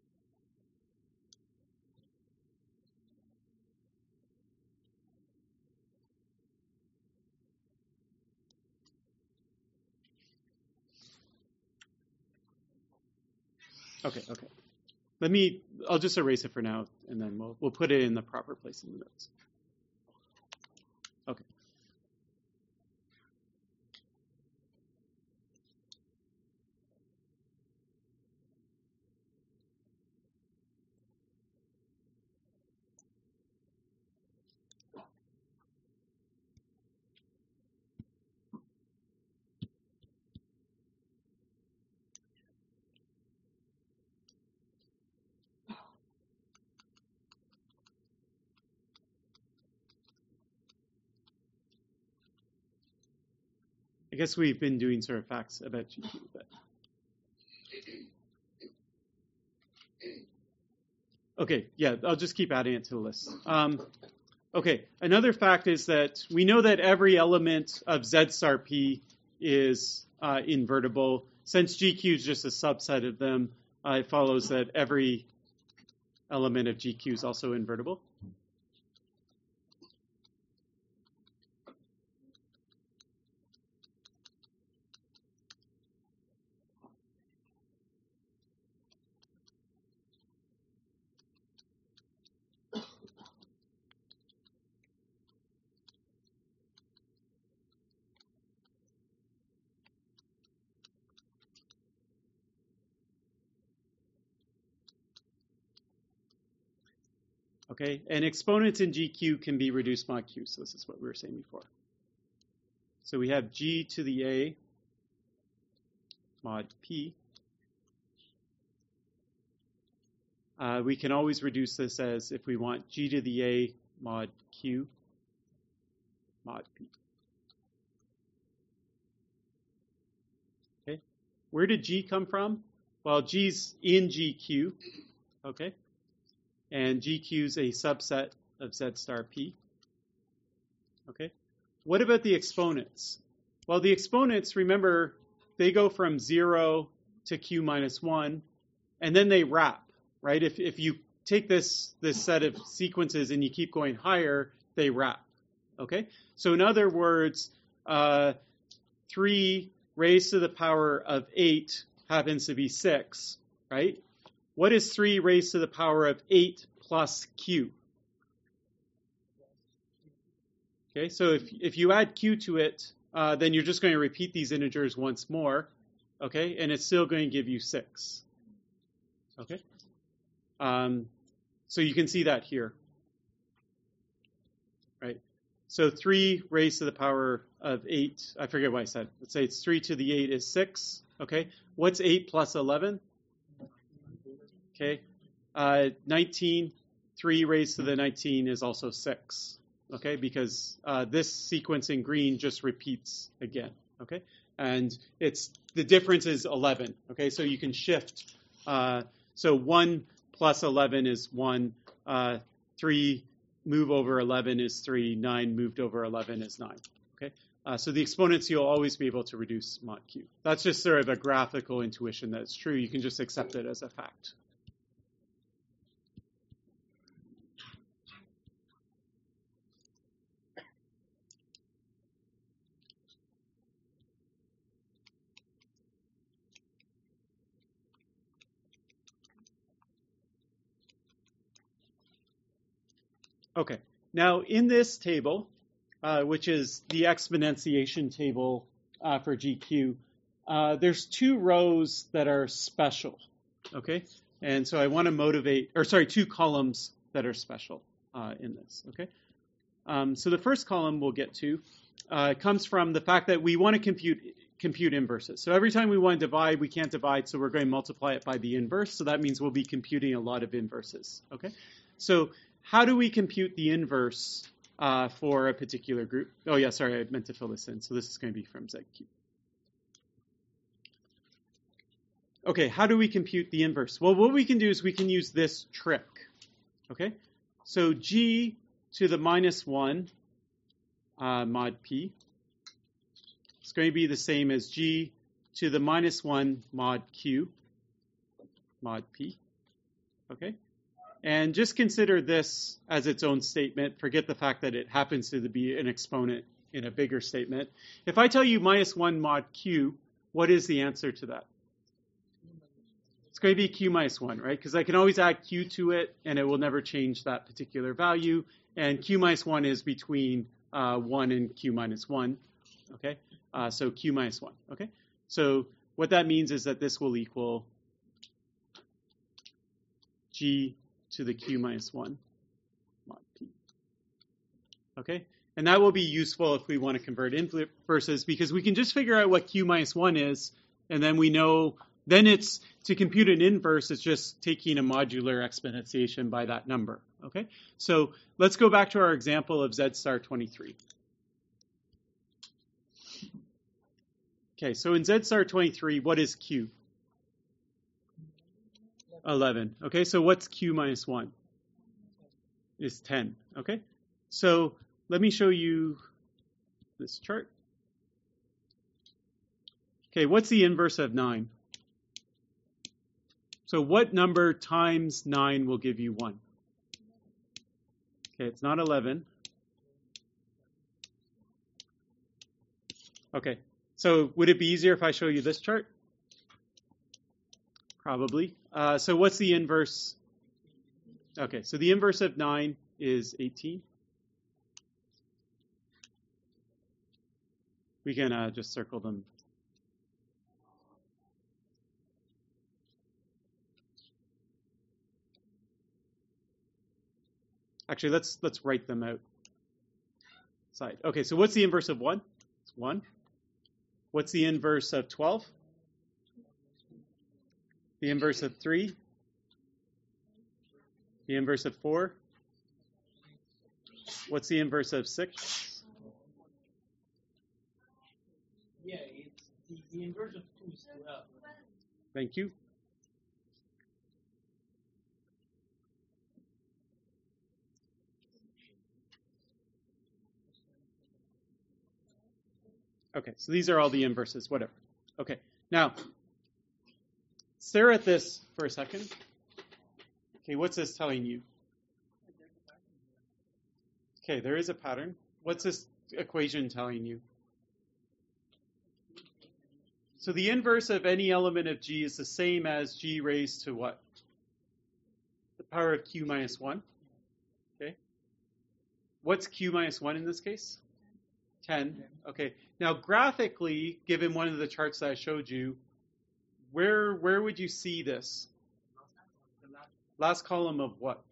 Okay, okay. Let me, I'll just erase it for now, and then we'll, we'll put it in the proper place in the notes. Okay. I guess we've been doing sort of facts about G Q, but. Okay, yeah, I'll just keep adding it to the list. Um, okay, another fact is that we know that every element of Z star P is uh, invertible. Since G Q is just a subset of them, uh, it follows that every element of G Q is also invertible. Okay, and exponents in G Q can be reduced mod Q, so this is what we were saying before. So we have G to the A mod P. Uh, we can always reduce this as, if we want, G to the A mod Q mod P. Okay, where did G come from? Well, G's in G Q, okay? And G Q is a subset of Z star P. Okay. What about the exponents? Well, the exponents, remember, they go from zero to Q minus one, and then they wrap, right? If if you take this this set of sequences and you keep going higher, they wrap. Okay. So in other words, uh, three raised to the power of eight happens to be six, right? What is three raised to the power of eight plus Q? Okay, so if, if you add Q to it, uh, then you're just going to repeat these integers once more, okay? And it's still going to give you six, okay? Um, so you can see that here, right? So three raised to the power of eight, I forget what I said. Let's say it's three to the eight is six, okay? What's eight plus eleven? Okay, uh, nineteen, three raised to the nineteen is also six, okay, because uh, this sequence in green just repeats again, okay, and it's the difference is eleven, okay, so you can shift, uh, so one plus eleven is one, uh, three move over eleven is three, nine moved over eleven is nine, okay, uh, so the exponents you'll always be able to reduce mod Q. That's just sort of a graphical intuition that's true. You can just accept it as a fact. Okay, now in this table, uh, which is the exponentiation table uh, for G Q, uh, there's two rows that are special, okay? And so I want to motivate, or sorry, two columns that are special uh, in this, okay? Um, so the first column we'll get to uh, comes from the fact that we want to compute compute inverses. So every time we want to divide, we can't divide, so we're going to multiply it by the inverse. So that means we'll be computing a lot of inverses, okay? So how do we compute the inverse uh, for a particular group? Oh, yeah, sorry, I meant to fill this in. So this is going to be from Z Q. Okay, how do we compute the inverse? Well, what we can do is we can use this trick, okay? So G to the minus one uh, mod P is going to be the same as G to the minus one mod Q mod P, okay? And just consider this as its own statement. Forget the fact that it happens to be an exponent in a bigger statement. If I tell you minus one mod Q, what is the answer to that? It's going to be Q minus one, right? Because I can always add Q to it, and it will never change that particular value. And Q minus one is between uh, one and Q minus one, okay? Uh, so Q minus one, okay? So what that means is that this will equal G to the Q minus one mod P, okay? And that will be useful if we want to convert inverses, because we can just figure out what Q minus one is, and then we know, then it's, to compute an inverse, it's just taking a modular exponentiation by that number, okay? So let's go back to our example of Z star twenty-three. Okay, so in Z star twenty-three, what is Q? eleven. Okay, so what's Q minus one? Is ten. Okay, so let me show you this chart. Okay, what's the inverse of nine? So what number times nine will give you one? Okay, it's not eleven. Okay, so would it be easier if I show you this chart? Probably. Uh, so what's the inverse? Okay, so the inverse of nine is eighteen. We can uh, just circle them. Actually, let's let's write them out. Side. Okay, so what's the inverse of one? It's one. What's the inverse of twelve? The inverse of three? The inverse of four? What's the inverse of six? Yeah, it's the, the inverse of two is twelve. Thank you. Okay, so these are all the inverses, whatever. Okay, now, stare at this for a second. Okay, what's this telling you? Okay, there is a pattern. What's this equation telling you? So the inverse of any element of G is the same as G raised to what? The power of Q minus one. Okay. What's Q minus one in this case? ten. Okay. Now, graphically, given one of the charts that I showed you, where where would you see this? Last column of what?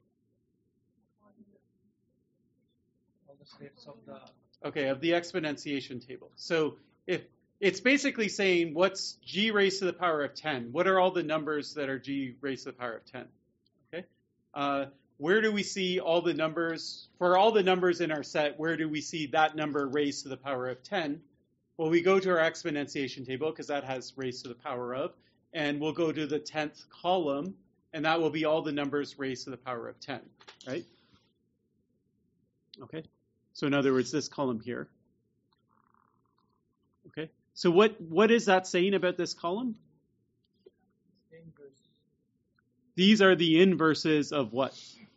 All the steps of the Okay, of the exponentiation table. So if it's basically saying what's G raised to the power of ten? What are all the numbers that are G raised to the power of ten? Okay. Uh, where do we see all the numbers? For all the numbers in our set, where do we see that number raised to the power of ten? Well, we go to our exponentiation table because that has raised to the power of, and we'll go to the tenth column, and that will be all the numbers raised to the power of ten, right? Okay. So in other words, this column here. Okay. So what, what is that saying about this column? inverse. These are the inverses of what?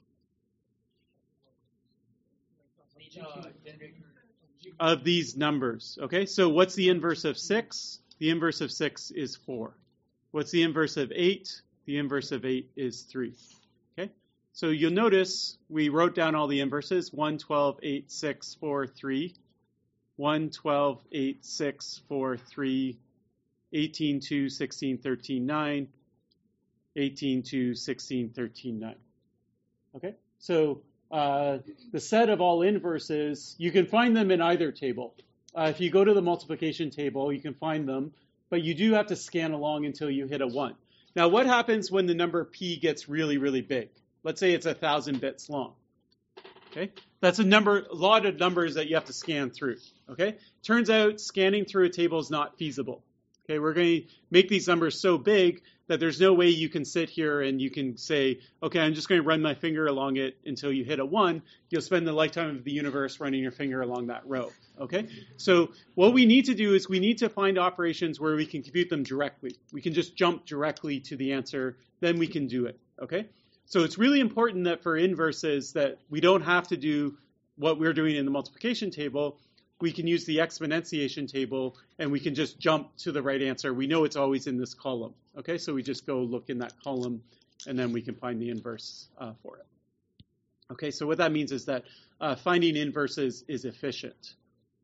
Uh, Of these numbers. Okay, so what's the inverse of six? The inverse of six is four. What's the inverse of eight? The inverse of eight is three. Okay, so you'll notice we wrote down all the inverses: one, twelve, eight, six, four, three. one, twelve, eight, six, four, three. eighteen, two, sixteen, thirteen, nine. eighteen, two, sixteen, thirteen, nine. Okay, so uh, the set of all inverses, you can find them in either table. Uh, if you go to the multiplication table, you can find them, but you do have to scan along until you hit a one. Now, what happens when the number p gets really, really big? Let's say it's a thousand bits long. Okay, that's a number, a lot of numbers that you have to scan through. Okay, turns out scanning through a table is not feasible. Okay, we're going to make these numbers so big that there's no way you can sit here and you can say, okay, I'm just going to run my finger along it until you hit a one. You'll spend the lifetime of the universe running your finger along that row. Okay, so what we need to do is we need to find operations where we can compute them directly. We can just jump directly to the answer, then we can do it. Okay, so it's really important that for inverses that we don't have to do what we're doing in the multiplication table. We can use the exponentiation table and we can just jump to the right answer. We know it's always in this column. Okay, so we just go look in that column and then we can find the inverse uh, for it. Okay, so what that means is that uh, finding inverses is efficient.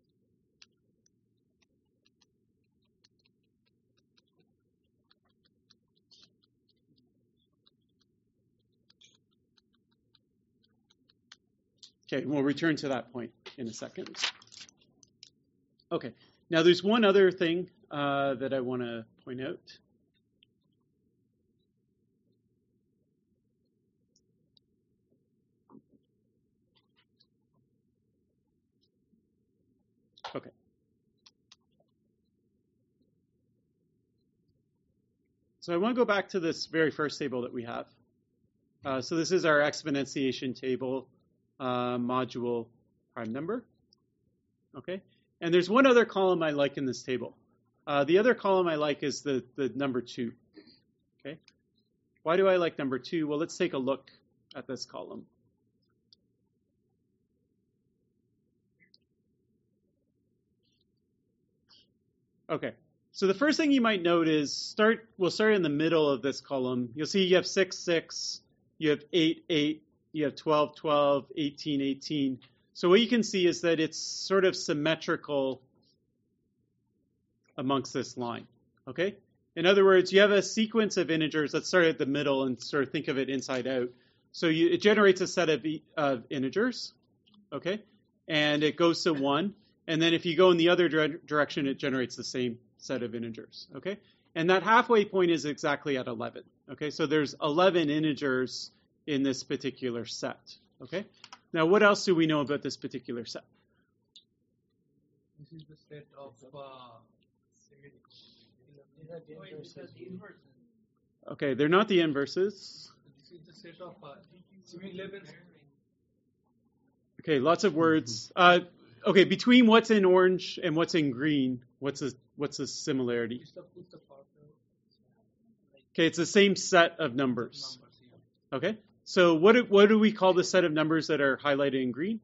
Okay, we'll return to that point in a second. Okay, now there's one other thing uh, that I want to point out. Okay. So I want to go back to this very first table that we have. Uh, so this is our exponentiation table, uh, module prime number. Okay, and there's one other column I like in this table. Uh, the other column I like is the, the number two. Okay, why do I like number two? Well, let's take a look at this column. Okay, so the first thing you might note is start. We'll start in the middle of this column. You'll see you have six, six, you have eight, eight, you have twelve, twelve, eighteen, eighteen. So what you can see is that it's sort of symmetrical amongst this line. Okay. In other words, you have a sequence of integers. Let's start at the middle and sort of think of it inside out. So you, it generates a set of, of integers. Okay, and it goes to one. And then if you go in the other dire- direction, it generates the same set of integers, okay? And that halfway point is exactly at eleven, okay? So there's eleven integers in this particular set, okay? Now, what else do we know about this particular set? This is the set of uh, Okay, they're not the inverses. This is the set of uh, eleven. Okay, lots of words. Uh, okay, between what's in orange and what's in green, what's the what's the similarity? Okay, it's the same set of numbers. Okay, so what do, what do we call the set of numbers that are highlighted in green?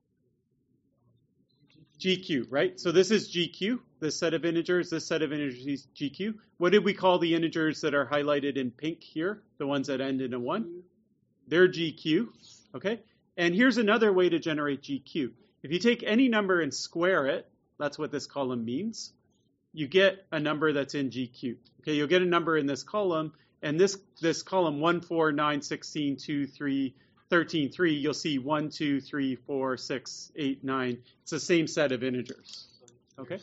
G Q, right? So this is G Q, this set of integers, this set of integers is G Q. What did we call the integers that are highlighted in pink here, the ones that end in a one? They're G Q, okay? And here's another way to generate G Q. If you take any number and square it, that's what this column means, you get a number that's in G Q. Okay, you'll get a number in this column, and this this column, one, four, nine, sixteen, two, three, thirteen, three, you'll see one, two, three, four, six, eight, nine. It's the same set of integers. Okay?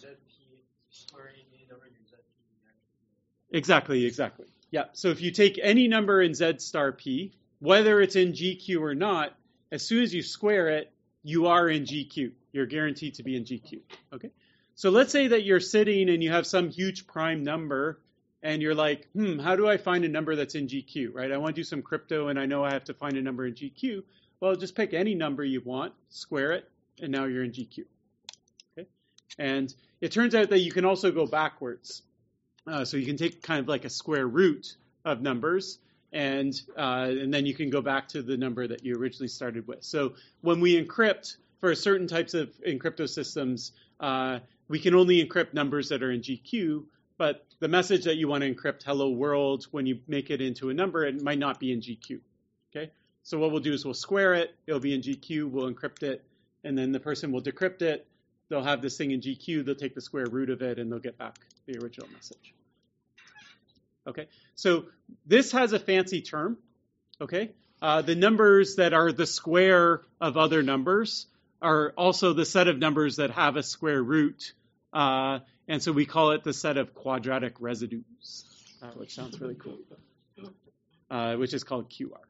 Exactly, exactly. Yeah, so if you take any number in Z star P, whether it's in G Q or not, as soon as you square it, you are in G Q. You're guaranteed to be in G Q. Okay? So let's say that you're sitting and you have some huge prime number, and you're like, hmm, how do I find a number that's in G Q, right? I want to do some crypto, and I know I have to find a number in G Q. Well, just pick any number you want, square it, and now you're in G Q. Okay? And it turns out that you can also go backwards. Uh, so you can take kind of like a square root of numbers, and uh, and then you can go back to the number that you originally started with. So when we encrypt for certain types of encrypto systems, uh, we can only encrypt numbers that are in G Q, but the message that you want to encrypt, hello world, when you make it into a number, it might not be in G Q. Okay? So what we'll do is we'll square it, it'll be in G Q, we'll encrypt it, and then the person will decrypt it. They'll have this thing in G Q, they'll take the square root of it, and they'll get back the original message. Okay, so this has a fancy term, okay? Uh, the numbers that are the square of other numbers are also the set of numbers that have a square root, uh, and so we call it the set of quadratic residues, uh, which sounds really cool, uh, which is called Q R.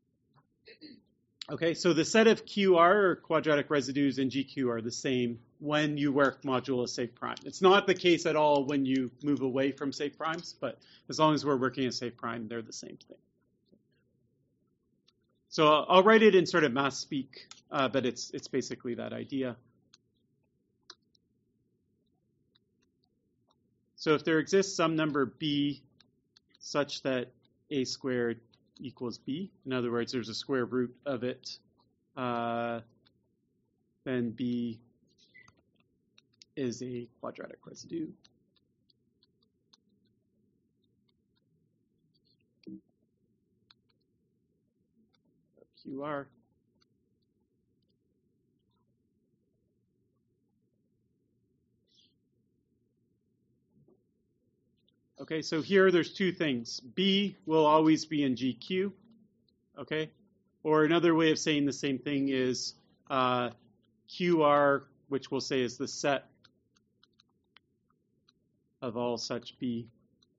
Okay, so the set of Q R, or quadratic residues, and G Q are the same when you work modulo safe prime. It's not the case at all when you move away from safe primes, but as long as we're working in safe prime, they're the same thing. So I'll write it in sort of math speak, uh, but it's it's basically that idea. So if there exists some number b such that a squared equals b, in other words, there's a square root of it, uh, then b is a quadratic residue. Q R. Okay, so here there's two things. B will always be in G Q, okay? Or another way of saying the same thing is uh, Q R, which we'll say is the set of all such B,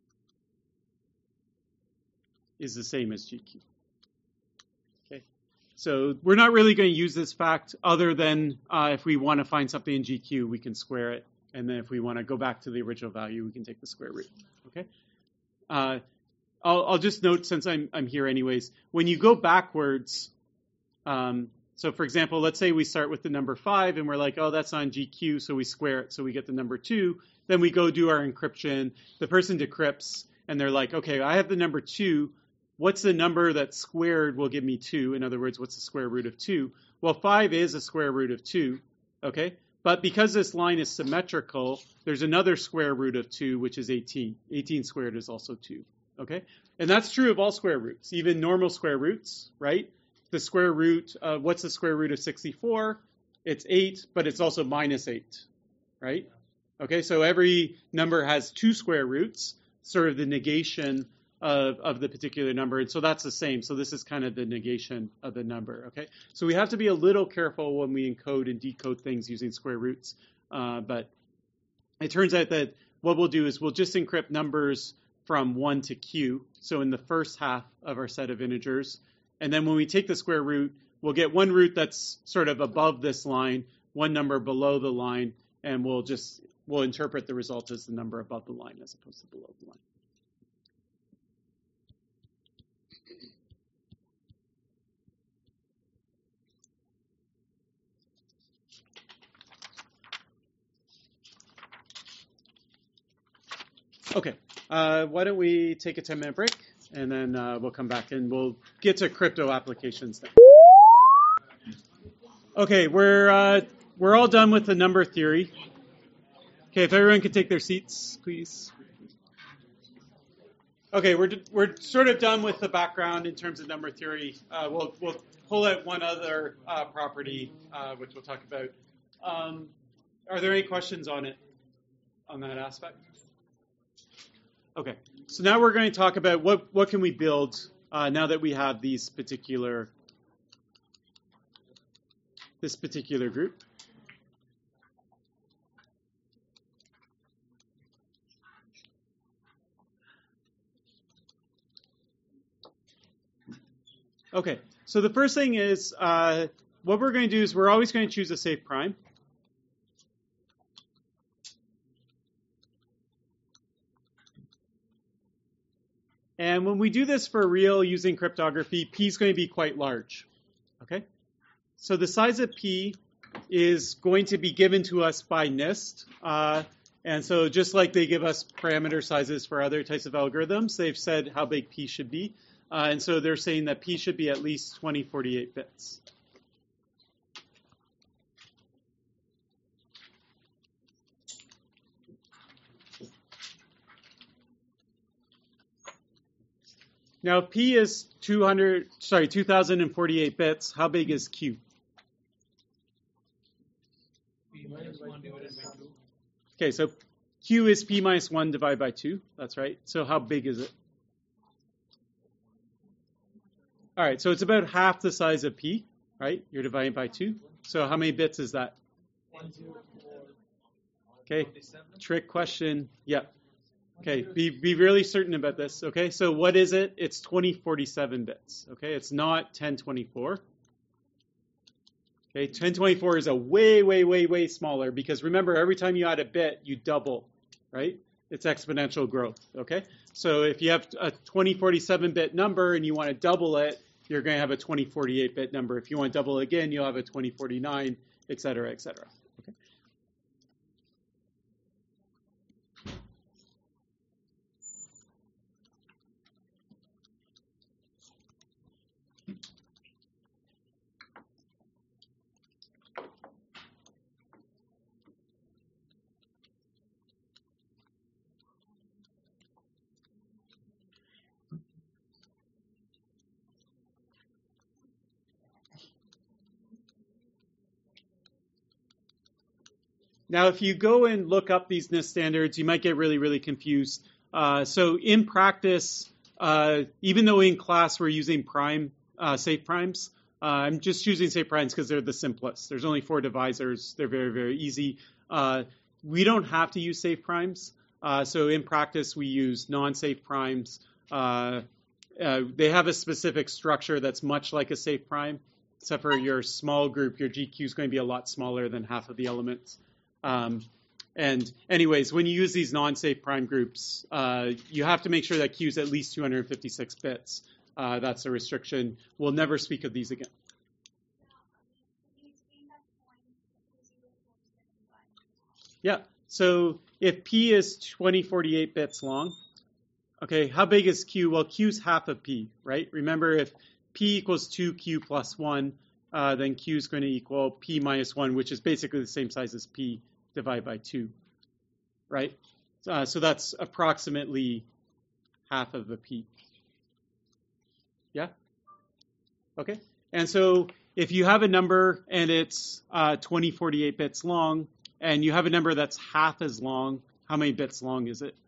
is the same as G Q. Okay, so we're not really going to use this fact other than uh, if we want to find something in G Q, we can square it. And then if we want to go back to the original value, we can take the square root. Okay. Uh, I'll, I'll just note, since I'm, I'm here anyways, when you go backwards, um, so for example, let's say we start with the number five and we're like, oh, that's on G Q, so we square it, so we get the number two. Then we go do our encryption. The person decrypts, and they're like, okay, I have the number two. What's the number that's squared will give me two? In other words, what's the square root of two? Well, five is a square root of two, okay? But because this line is symmetrical, there's another square root of two, which is eighteen. eighteen squared is also two, okay? And that's true of all square roots, even normal square roots, right? The square root, uh, what's the square root of sixty-four? It's eight, but it's also minus eight, right? Okay, so every number has two square roots, sort of the negation of, of the particular number. And so that's the same. So this is kind of the negation of the number, okay? So we have to be a little careful when we encode and decode things using square roots. Uh, but it turns out that what we'll do is we'll just encrypt numbers from one to Q, so in the first half of our set of integers. And then when we take the square root, we'll get one root that's sort of above this line, one number below the line, and we'll just, we'll interpret the result as the number above the line as opposed to below the line. Okay, uh, why don't we take a ten minute break, and then uh, we'll come back and we'll get to crypto applications then. Okay, we're uh, we're all done with the number theory. Okay, if everyone could take their seats, please. Okay, we're we're sort of done with the background in terms of number theory. Uh, we'll we'll pull out one other uh, property, uh, which we'll talk about. Um, are there any questions on it, on that aspect? Okay, so now we're going to talk about what, what can we build uh, now that we have these particular, this particular group. Okay, so the first thing is, uh, what we're going to do is we're always going to choose a safe prime. And when we do this for real using cryptography, P is going to be quite large, okay? So the size of P is going to be given to us by NIST. Uh, and so just like they give us parameter sizes for other types of algorithms, they've said how big P should be. Uh, and so they're saying that P should be at least twenty forty-eight bits. Now, if P is two hundred, sorry, two thousand forty-eight bits, how big is Q? P minus one divided by two. Okay, so Q is P minus one divided by two. That's right. So how big is it? All right, so it's about half the size of P, right? You're dividing by two. So how many bits is that? Okay, trick question. Yep. Okay, be be really certain about this, okay? So what is it? It's twenty forty-seven bits, okay? It's not ten twenty-four. Okay, ten twenty-four is a way, way, way, way smaller because remember, every time you add a bit, you double, right? It's exponential growth, okay? So if you have a twenty forty-seven bit number and you want to double it, you're going to have a twenty forty-eight bit number. If you want to double it again, you'll have a twenty forty-nine, et cetera, et cetera. Okay? Now, if you go and look up these NIST standards, you might get really, really confused. Uh, so in practice, uh, even though in class we're using prime, uh, safe primes, uh, I'm just choosing safe primes because they're the simplest. There's only four divisors. They're very, very easy. Uh, we don't have to use safe primes. Uh, so in practice, we use non-safe primes. Uh, uh, they have a specific structure that's much like a safe prime, except for your small group, your G Q is going to be a lot smaller than half of the elements. Um, And anyways, when you use these non-safe prime groups, uh, you have to make sure that Q is at least two hundred fifty-six bits. Uh, that's a restriction. We'll never speak of these again. Yeah, so if P is twenty forty-eight bits long, okay, how big is Q? Well, Q's half of P, right? Remember, if P equals two Q plus one, uh, then Q is going to equal P minus one, which is basically the same size as P divided by two, right? Uh, so that's approximately half of a P. Yeah? Okay. And so if you have a number and it's uh, twenty forty-eight bits long, and you have a number that's half as long, how many bits long is it?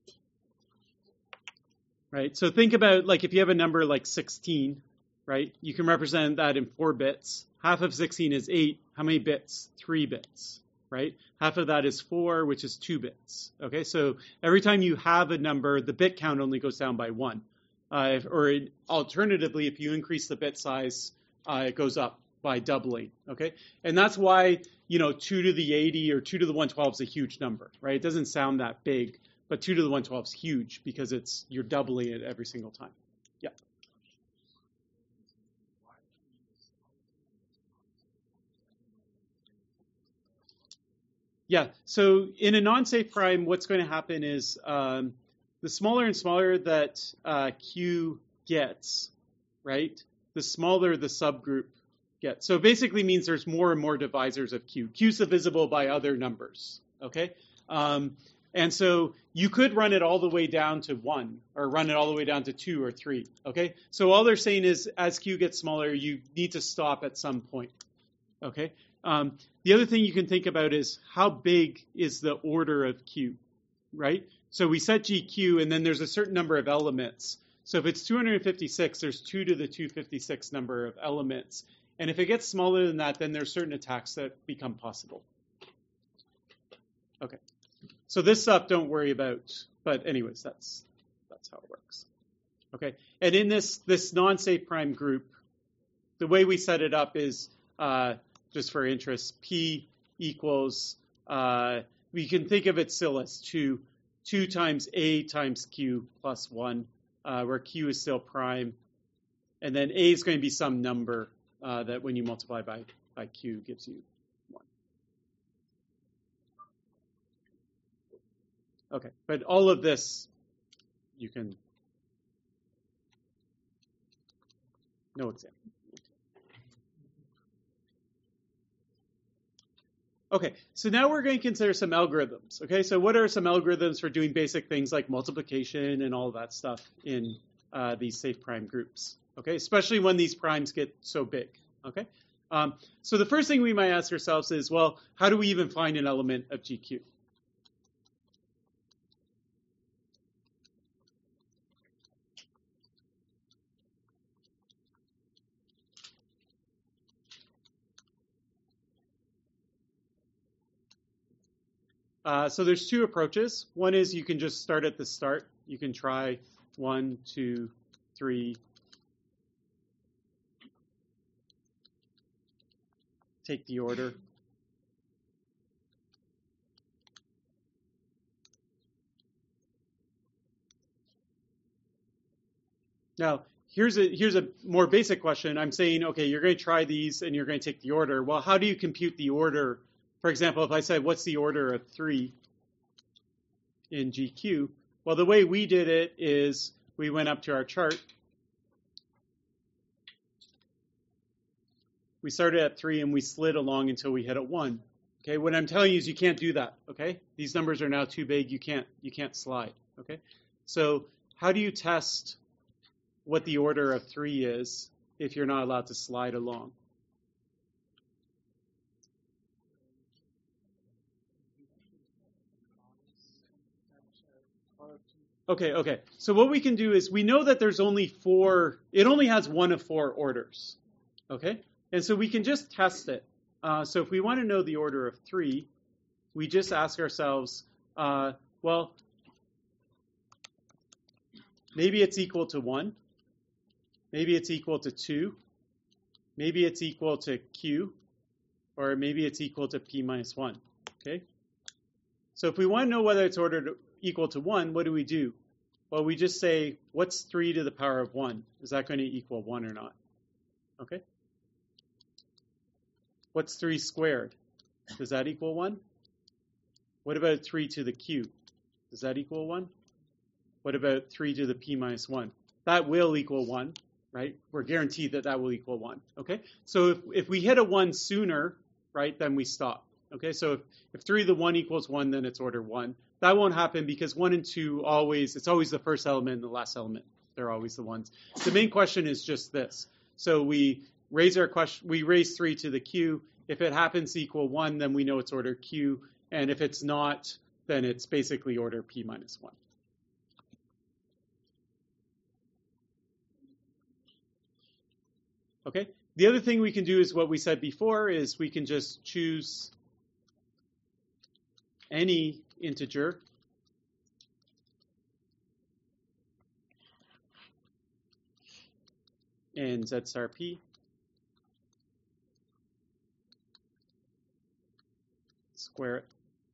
Right? So think about, like, if you have a number like sixteen, right? You can represent that in four bits. Half of sixteen is eight. How many bits? Three bits, right? Half of that is four, which is two bits. Okay, so every time you have a number, the bit count only goes down by one. Uh, if, or in, alternatively, if you increase the bit size, uh, it goes up by doubling. Okay, and that's why, you know, two to the eighty or two to the one twelve is a huge number, right? It doesn't sound that big, but two to the one twelve is huge because it's you're doubling it every single time. Yeah. Yeah, so in a non-safe prime, what's going to happen is um, the smaller and smaller that uh, Q gets, right, the smaller the subgroup gets. So it basically means there's more and more divisors of Q. Q's divisible by other numbers, okay? Um, and so you could run it all the way down to one, or run it all the way down to two or three, okay? So all they're saying is as Q gets smaller, you need to stop at some point, okay? Um, the other thing you can think about is how big is the order of Q, right? So we set G Q, and then there's a certain number of elements. So if it's two hundred fifty-six, there's two to the two hundred fifty-six number of elements. And if it gets smaller than that, then there's certain attacks that become possible. Okay. So this stuff, don't worry about. But anyways, that's that's how it works. Okay. And in this, this non-safe prime group, the way we set it up is... Uh, just for interest, P equals, uh, we can think of it still as two, two times A times Q plus one, uh, where Q is still prime. And then A is going to be some number uh, that when you multiply by, by Q gives you one. Okay, but all of this, you can, no example. Okay, so now we're going to consider some algorithms. Okay, so what are some algorithms for doing basic things like multiplication and all that stuff in uh, these safe prime groups? Okay, especially when these primes get so big. Okay, um, so the first thing we might ask ourselves is, well, how do we even find an element of G Q? Uh, so there's two approaches. One is you can just start at the start. You can try one, two, three. Take the order. Now, here's a here's a more basic question. I'm saying, okay, you're going to try these and you're going to take the order. Well, how do you compute the order? For example, if I said, what's the order of three in G Q? Well, the way we did it is we went up to our chart. We started at three and we slid along until we hit a one. Okay, what I'm telling you is you can't do that. Okay, these numbers are now too big. You can't you can't slide. Okay, so how do you test what the order of three is if you're not allowed to slide along? Okay, okay. So what we can do is we know that there's only four, it only has one of four orders. Okay? And so we can just test it. Uh, so if we want to know the order of three, we just ask ourselves, uh, well, maybe it's equal to one. Maybe it's equal to two. Maybe it's equal to Q. Or maybe it's equal to P minus one. Okay? So if we want to know whether it's ordered equal to one, what do we do? Well, we just say, what's three to the power of one? Is that going to equal one or not? Okay. What's three squared? Does that equal one? What about three to the q? Does that equal one? What about three to the p minus one? That will equal one, right? We're guaranteed that that will equal one, okay? So if, if we hit a one sooner, right, then we stop, okay? So if, if three to the one equals one, then it's order one. That won't happen because one and two always, it's always the first element and the last element. They're always the ones. The main question is just this. So we raise our question, we raise three to the q. If it happens to equal one, then we know it's order q. And if it's not, then it's basically order p minus one. Okay. The other thing we can do is what we said before is we can just choose any integer in Z star p. Square it.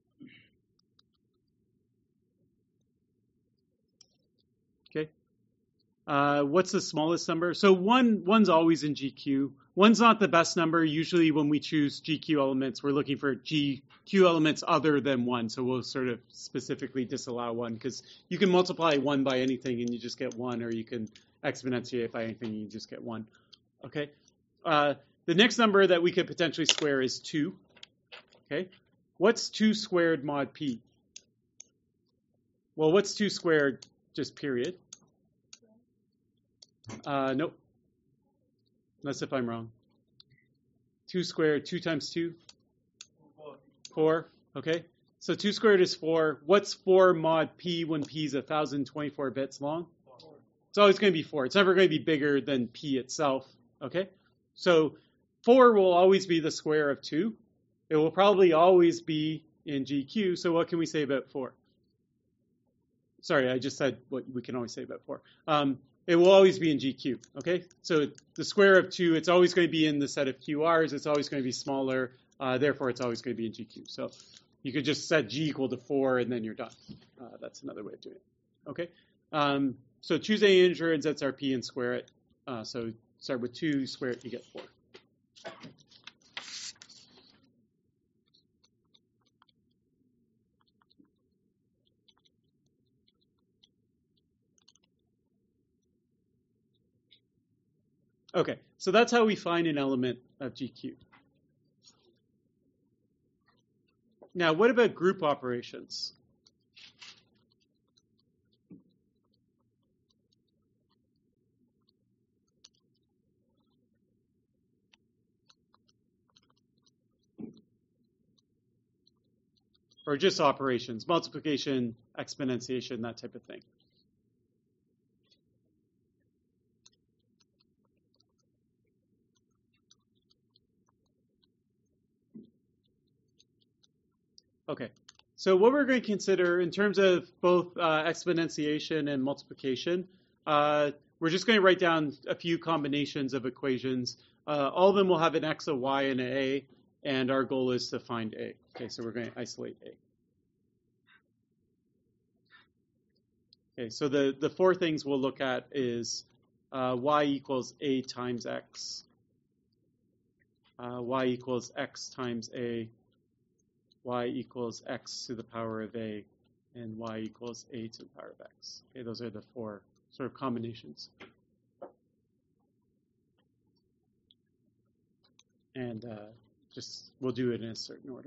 Okay. Uh, what's the smallest number? So one, one's always in G Q. One's not the best number. Usually when we choose G Q elements, we're looking for G Q elements other than one. So we'll sort of specifically disallow one because you can multiply one by anything and you just get one, or you can exponentiate by anything and you just get one. Okay. Uh, the next number that we could potentially square is two. Okay. What's two squared mod p? Well, what's two squared just period? Uh, nope. Unless if I'm wrong. two squared, two times two? Four. Four, okay. So two squared is four. What's four mod p when p is one thousand twenty-four bits long? Four. It's always going to be four. It's never going to be bigger than p itself, okay? So four will always be the square of two. It will probably always be in G Q. So what can we say about four? Sorry, I just said what we can always say about four. Um, it will always be in G Q, okay? So the square of two, it's always going to be in the set of Q Rs. It's always going to be smaller. Uh, therefore, it's always going to be in G Q. So you could just set G equal to four, and then you're done. Uh, that's another way of doing it, okay? Um, so choose any integer in Z star p and square it. Uh, so start with two, square it, you get four. Okay, so that's how we find an element of G Q. Now, what about group operations? Or just operations, multiplication, exponentiation, that type of thing. Okay, so what we're going to consider in terms of both uh, exponentiation and multiplication, uh, we're just going to write down a few combinations of equations. Uh, all of them will have an x, a y, and an a, and our goal is to find a. Okay, so we're going to isolate a. Okay, so the, the four things we'll look at is uh, y equals a times x, uh, y equals x times a, y equals x to the power of a, and y equals a to the power of x. Okay, those are the four sort of combinations. And uh, just, we'll do it in a certain order.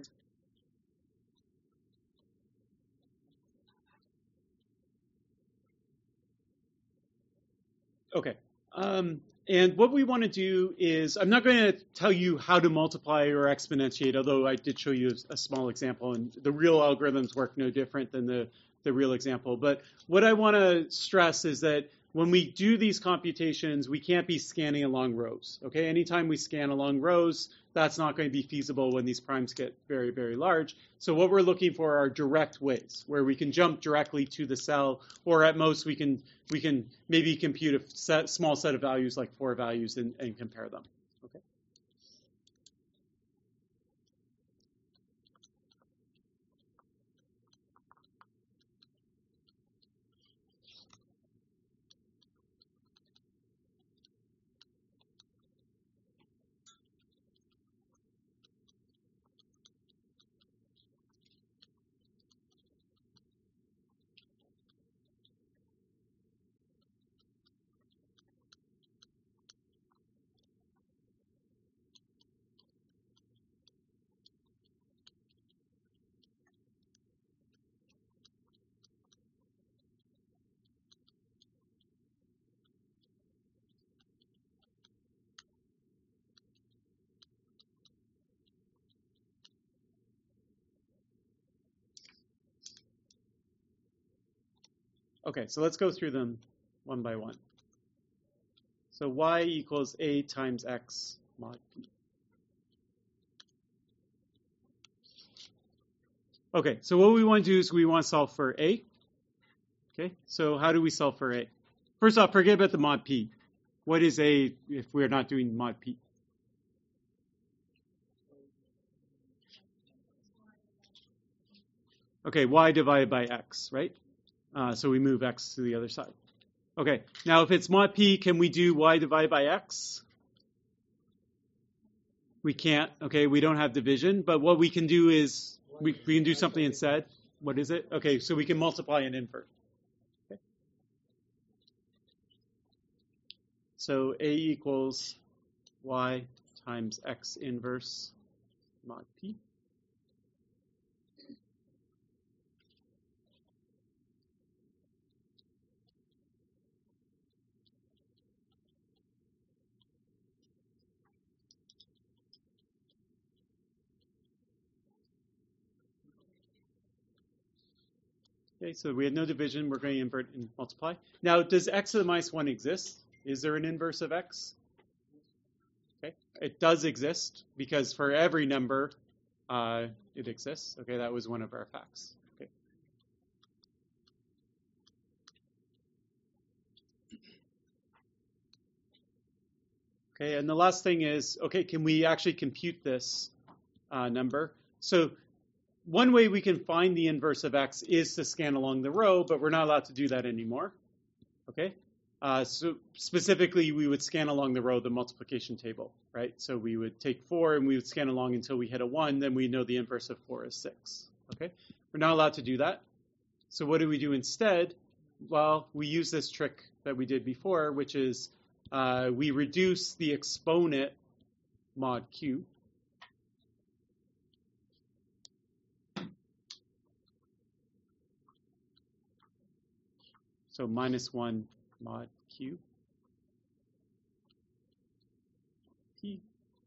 Okay. Um, and what we want to do is, I'm not going to tell you how to multiply or exponentiate, although I did show you a, a small example, and the real algorithms work no different than the, the real example. But what I want to stress is that when we do these computations, we can't be scanning along rows. Okay, anytime we scan along rows, that's not going to be feasible when these primes get very, very large. So what we're looking for are direct ways where we can jump directly to the cell, or at most we can we can maybe compute a set, small set of values like four values and, and compare them. Okay. Okay, so let's go through them one by one. So y equals a times x mod p. Okay, so what we want to do is we want to solve for a. Okay, so how do we solve for a? First off, forget about the mod p. What is a if we're not doing mod p? Okay, y divided by x, right? Uh, so we move x to the other side. Okay, now if it's mod p, can we do y divided by x? We can't, okay, we don't have division, but what we can do is, we, we can do something instead. What is it? Okay, so we can multiply and invert. Okay. So a equals y times x inverse mod p. Okay, so we had no division. We're going to invert and multiply. Now, does x to the minus one exist? Is there an inverse of x? Okay, it does exist because for every number, uh, it exists. Okay, that was one of our facts. Okay. Okay, and the last thing is, okay, can we actually compute this uh, number? So one way we can find the inverse of x is to scan along the row, but we're not allowed to do that anymore. Okay, uh, so specifically, we would scan along the row the multiplication table, right? So we would take four and we would scan along until we hit a one, then we know the inverse of four is six. Okay, we're not allowed to do that. So what do we do instead? Well, we use this trick that we did before, which is uh, we reduce the exponent mod q. So minus one mod q p.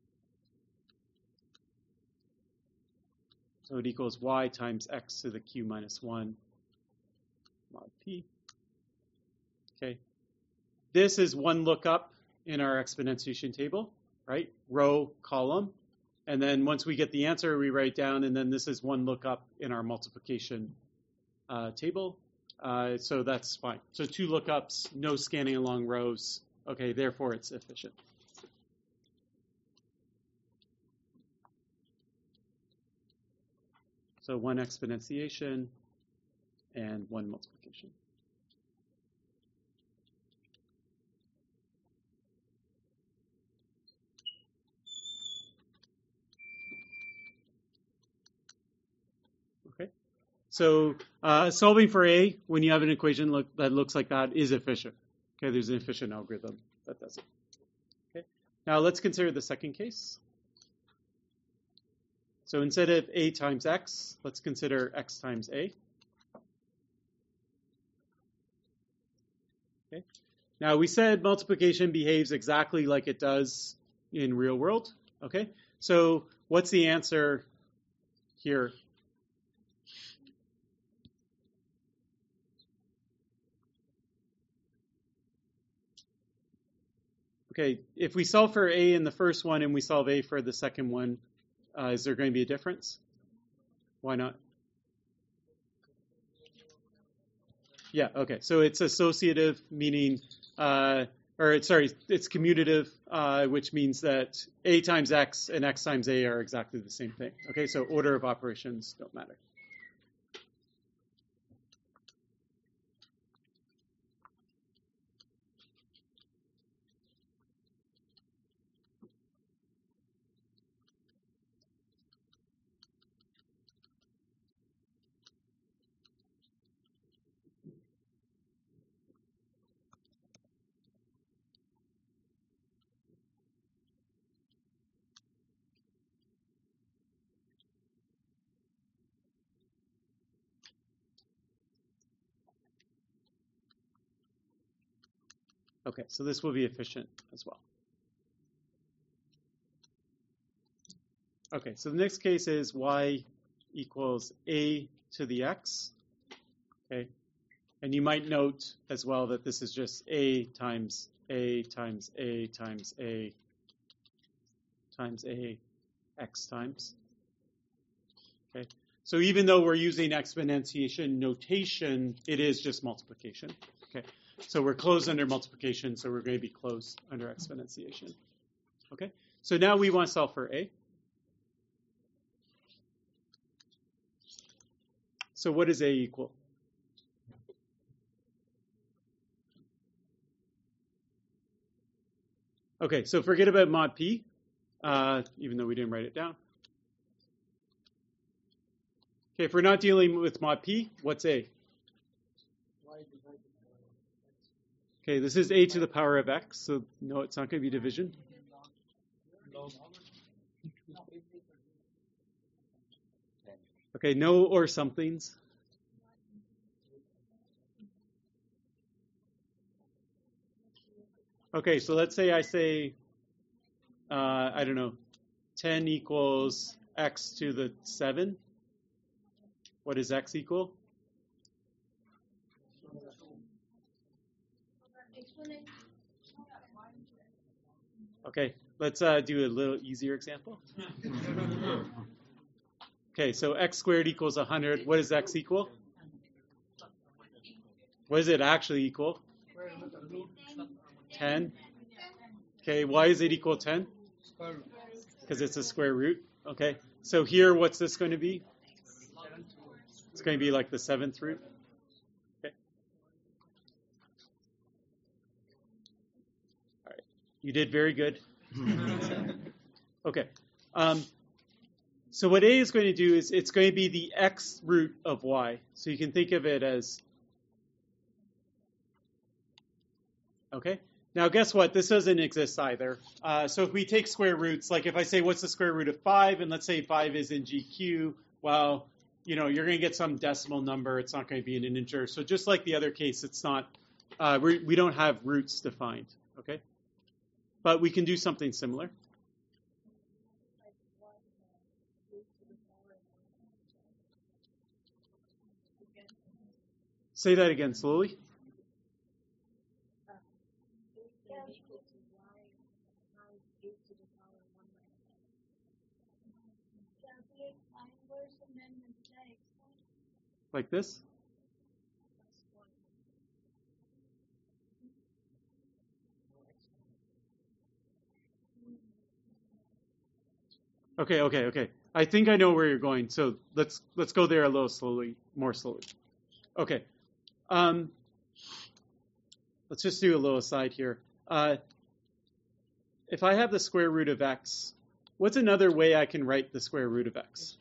So it equals y times x to the q minus one mod p. Okay. This is one lookup in our exponentiation table, right? Row, column. And then once we get the answer, we write down, and then this is one lookup in our multiplication uh, table. Uh, so that's fine. So two lookups, no scanning along rows. Okay, therefore it's efficient. So one exponentiation and one multiplication. Okay. So uh, solving for a, when you have an equation look, that looks like that, is efficient. Okay, there's an efficient algorithm that does it. Okay. Now let's consider the second case. So instead of a times x, let's consider x times a. Okay. Now we said multiplication behaves exactly like it does in real world. Okay. So what's the answer here? Okay, if we solve for a in the first one and we solve a for the second one, uh, is there going to be a difference? Why not? Yeah, okay. So it's associative, meaning, uh, or it's, sorry, it's commutative, uh, which means that a times x and x times a are exactly the same thing. Okay, so order of operations don't matter. Okay, so this will be efficient as well. Okay, so the next case is y equals a to the x. Okay, And you might note as well that this is just A times A times A times A times A x times. Okay. So even though we're using exponentiation notation, it is just multiplication. Okay. So we're closed under multiplication, so we're going to be closed under exponentiation. Okay. So now we want to solve for A. So what does A equal? Okay, so forget about mod P, uh, even though we didn't write it down. Okay, if we're not dealing with mod P, what's A? Okay, this is A to the power of x, so no, it's not going to be division. Okay, no or somethings. Okay, so let's say I say, uh, I don't know, ten equals x to the seven. What does x equal? Okay, let's uh, do a little easier example. Okay, so x squared equals one hundred. What does x equal? What does it actually equal? ten. Okay, why is it equal ten? Because it's a square root. Okay, so here, what's this going to be? It's going to be like the seventh root. Okay. All right, you did very good. Okay. Um, so what A is going to do is it's going to be the x root of y. So you can think of it as, okay. Now, guess what? This doesn't exist either. Uh, so if we take square roots, like if I say, what's the square root of five? And let's say five is in G Q. Well, you know, you're going to get some decimal number. It's not going to be an integer. So just like the other case, it's not, uh, we we don't have roots defined, okay? But we can do something similar. Say that again slowly. Like this? Okay, okay, okay. I think I know where you're going. So let's let's go there a little slowly, more slowly. Okay. Um, let's just do a little aside here. Uh, if I have the square root of x, what's another way I can write the square root of x?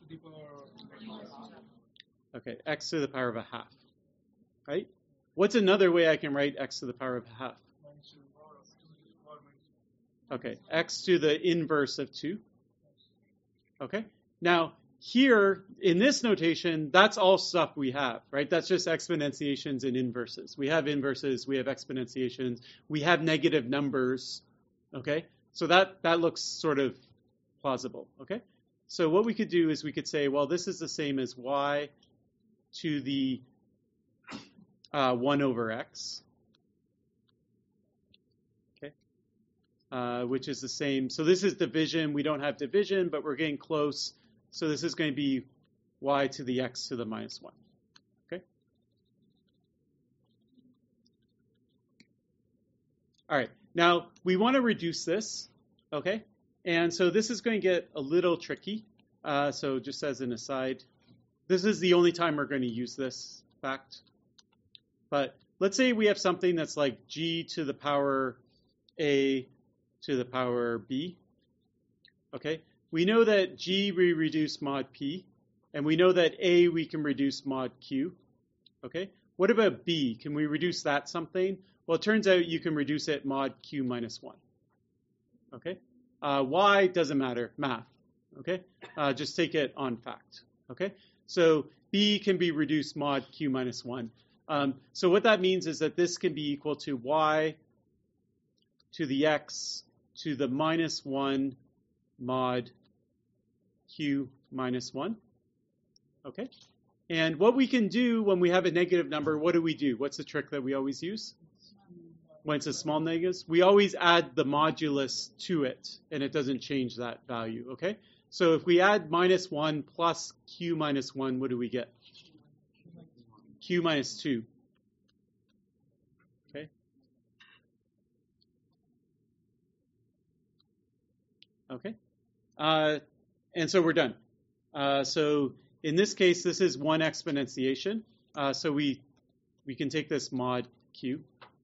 Okay, x to the power of a half, right? What's another way I can write x to the power of a half? Okay, x to the inverse of two. Okay, now here in this notation, that's all stuff we have, right? That's just exponentiations and inverses. We have inverses, we have exponentiations, we have negative numbers, okay? So that, that looks sort of plausible, okay? So what we could do is we could say, well, this is the same as y to the uh, one over x, okay, uh, which is the same. So this is division. We don't have division, but we're getting close. So this is going to be y to the x to the minus one, okay? All right, now we want to reduce this, okay? And so this is going to get a little tricky. Uh, so just as an aside, this is the only time we're going to use this fact. But let's say we have something that's like g to the power a to the power b. Okay, we know that g we reduce mod p, and we know that a we can reduce mod q. Okay, what about b? Can we reduce that something? Well, it turns out you can reduce it mod q minus one. Okay, uh, y doesn't matter, math. Okay, uh, just take it on fact. Okay. So b can be reduced mod q minus one. Um, so what that means is that this can be equal to y to the x to the minus one mod q minus one. Okay? And what we can do when we have a negative number, what do we do? What's the trick that we always use? When it's a small negatives, we always add the modulus to it, and it doesn't change that value, okay? So if we add minus one plus q minus one, what do we get? Q minus two. Okay? Okay. Uh, and so we're done. Uh, so in this case, this is one exponentiation. Uh, so we we can take this mod q,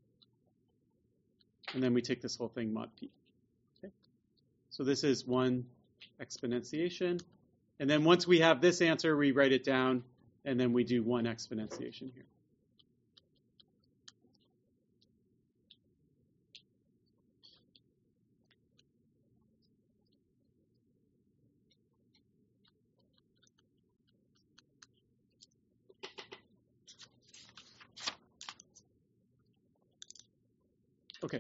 and then we take this whole thing mod p. Okay? So this is one exponentiation. And then once we have this answer, we write it down, and then we do one exponentiation here. Okay.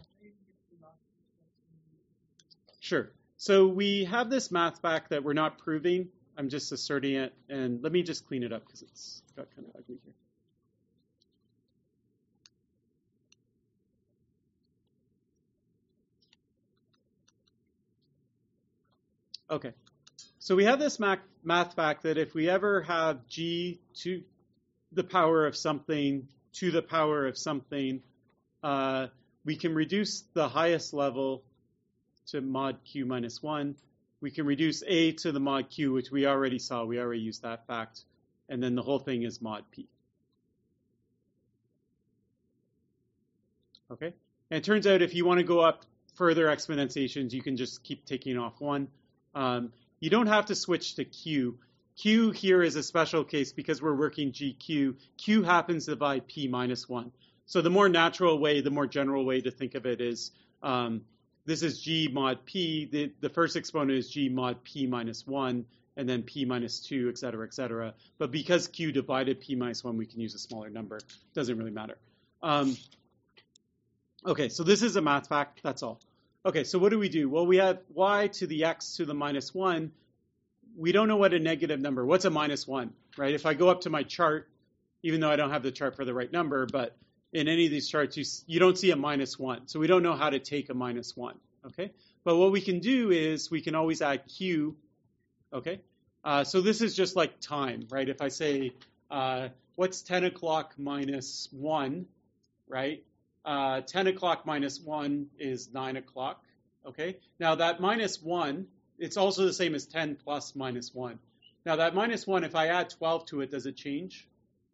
Sure. So we have this math fact that we're not proving. I'm just asserting it. And let me just clean it up because it's got kind of ugly here. Okay. So we have this math, math fact that if we ever have g to the power of something to the power of something, uh, we can reduce the highest level to mod q minus one. We can reduce a to the mod q, which we already saw. We already used that fact. And then the whole thing is mod p. Okay? And it turns out if you want to go up further exponentiations, you can just keep taking off one. Um, you don't have to switch to q. Q here is a special case because we're working G Q. Q happens to by p minus one. So the more natural way, the more general way to think of it is um, this is G mod P. The, the first exponent is G mod P minus one, and then P minus two, et cetera, et cetera. But because Q divided P minus one, we can use a smaller number. Doesn't really matter. Um, okay, so this is a math fact. That's all. Okay, so what do we do? Well, we have y to the x to the minus one. We don't know what a negative number. What's a minus one, right? If I go up to my chart, even though I don't have the chart for the right number, but in any of these charts, you, you don't see a minus one. So we don't know how to take a minus one, okay? But what we can do is we can always add q, okay? Uh, so this is just like time, right? If I say, uh, what's ten o'clock minus one, right? Uh, ten o'clock minus one is nine o'clock, okay? Now that minus one, it's also the same as ten plus minus one. Now that minus one, if I add twelve to it, does it change?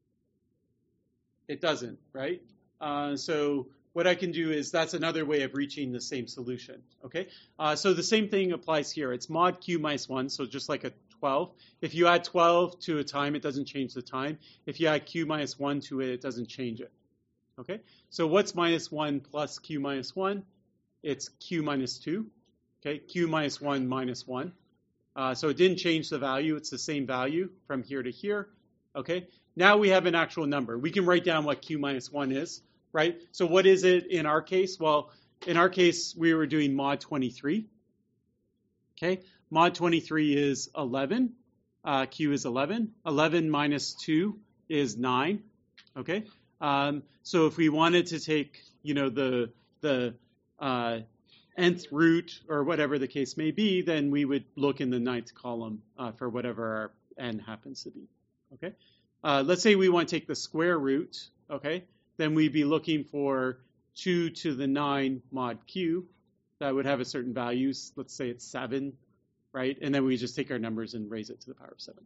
It doesn't, right? Uh, so what I can do is that's another way of reaching the same solution, okay? Uh, so the same thing applies here. It's mod q minus one, so just like a twelve. If you add twelve to a time, it doesn't change the time. If you add q minus one to it, it doesn't change it, okay? So what's minus one plus q minus one? It's q minus two, okay? Q minus one minus one. Uh, so it didn't change the value. It's the same value from here to here, okay? Now we have an actual number. We can write down what q minus one is, right? So what is it in our case? Well, in our case, we were doing mod twenty-three. Okay, mod twenty-three is eleven. Uh, q is eleven. eleven minus two is nine. Okay, um, so if we wanted to take, you know, the the uh, nth root or whatever the case may be, then we would look in the ninth column uh, for whatever our n happens to be. Okay. Uh, let's say we want to take the square root, okay? Then we'd be looking for two to the nine mod q. That would have a certain values. Let's say it's seven, right? And then we just take our numbers and raise it to the power of seven.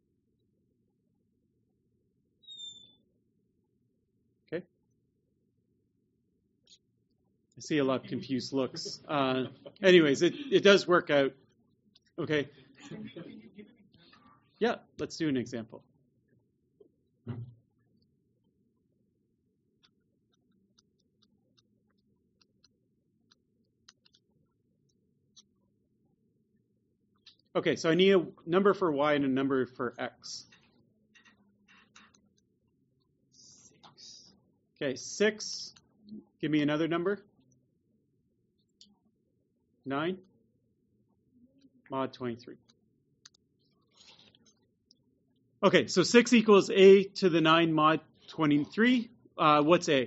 Okay? I see a lot of confused looks. Uh, anyways, it, it does work out. Okay? Yeah, let's do an example. Okay, so I need a number for y and a number for x. Six. Okay, six. Give me another number. Nine. Mod twenty-three. Okay, so six equals a to the nine mod twenty-three. Uh, what's a?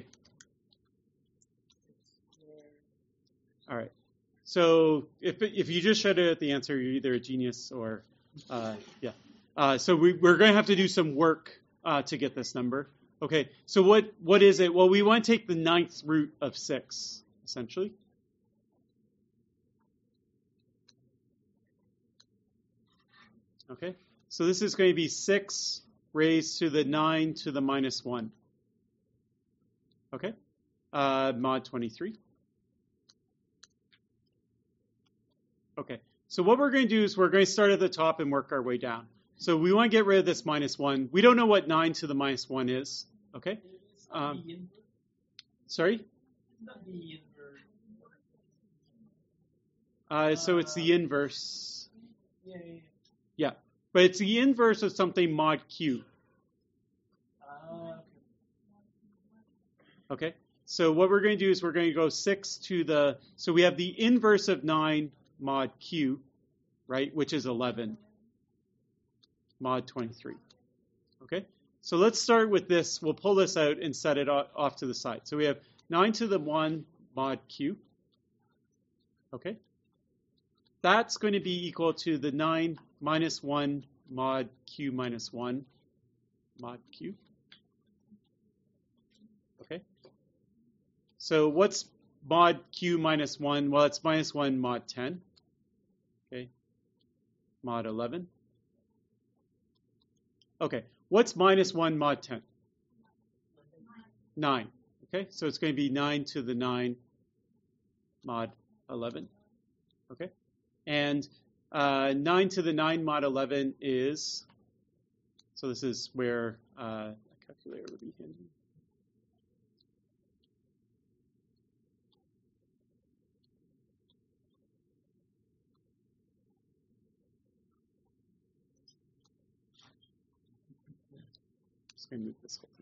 All right. So if if you just shut it at the answer, you're either a genius or, uh, yeah. Uh, so we, we're going to have to do some work uh, to get this number. Okay, so what what is it? Well, we want to take the ninth root of six, essentially. Okay, so this is going to be six raised to the nine to the minus one. Okay, uh, mod twenty-three. Okay, so what we're going to do is we're going to start at the top and work our way down. So we want to get rid of this minus one. We don't know what nine to the minus one is. Okay. Um, sorry? Uh, so it's the inverse. Yeah, yeah, yeah. Yeah, but it's the inverse of something mod q. Uh, Okay, so what we're going to do is we're going to go six to the, so we have the inverse of nine mod q, right, which is eleven, mod twenty-three. Okay, so let's start with this. We'll pull this out and set it off to the side. So we have nine to the one mod q. Okay, that's going to be equal to the nine minus one mod q minus one mod q. Okay. So what's mod q minus one? Well, it's minus one mod ten. Okay. Mod eleven. Okay. What's minus one mod ten? nine. Okay. So it's going to be nine to the nine mod eleven. Okay. And uh, nine to the nine mod eleven is, so this is where uh, a calculator would be handy. Just going to move this whole thing.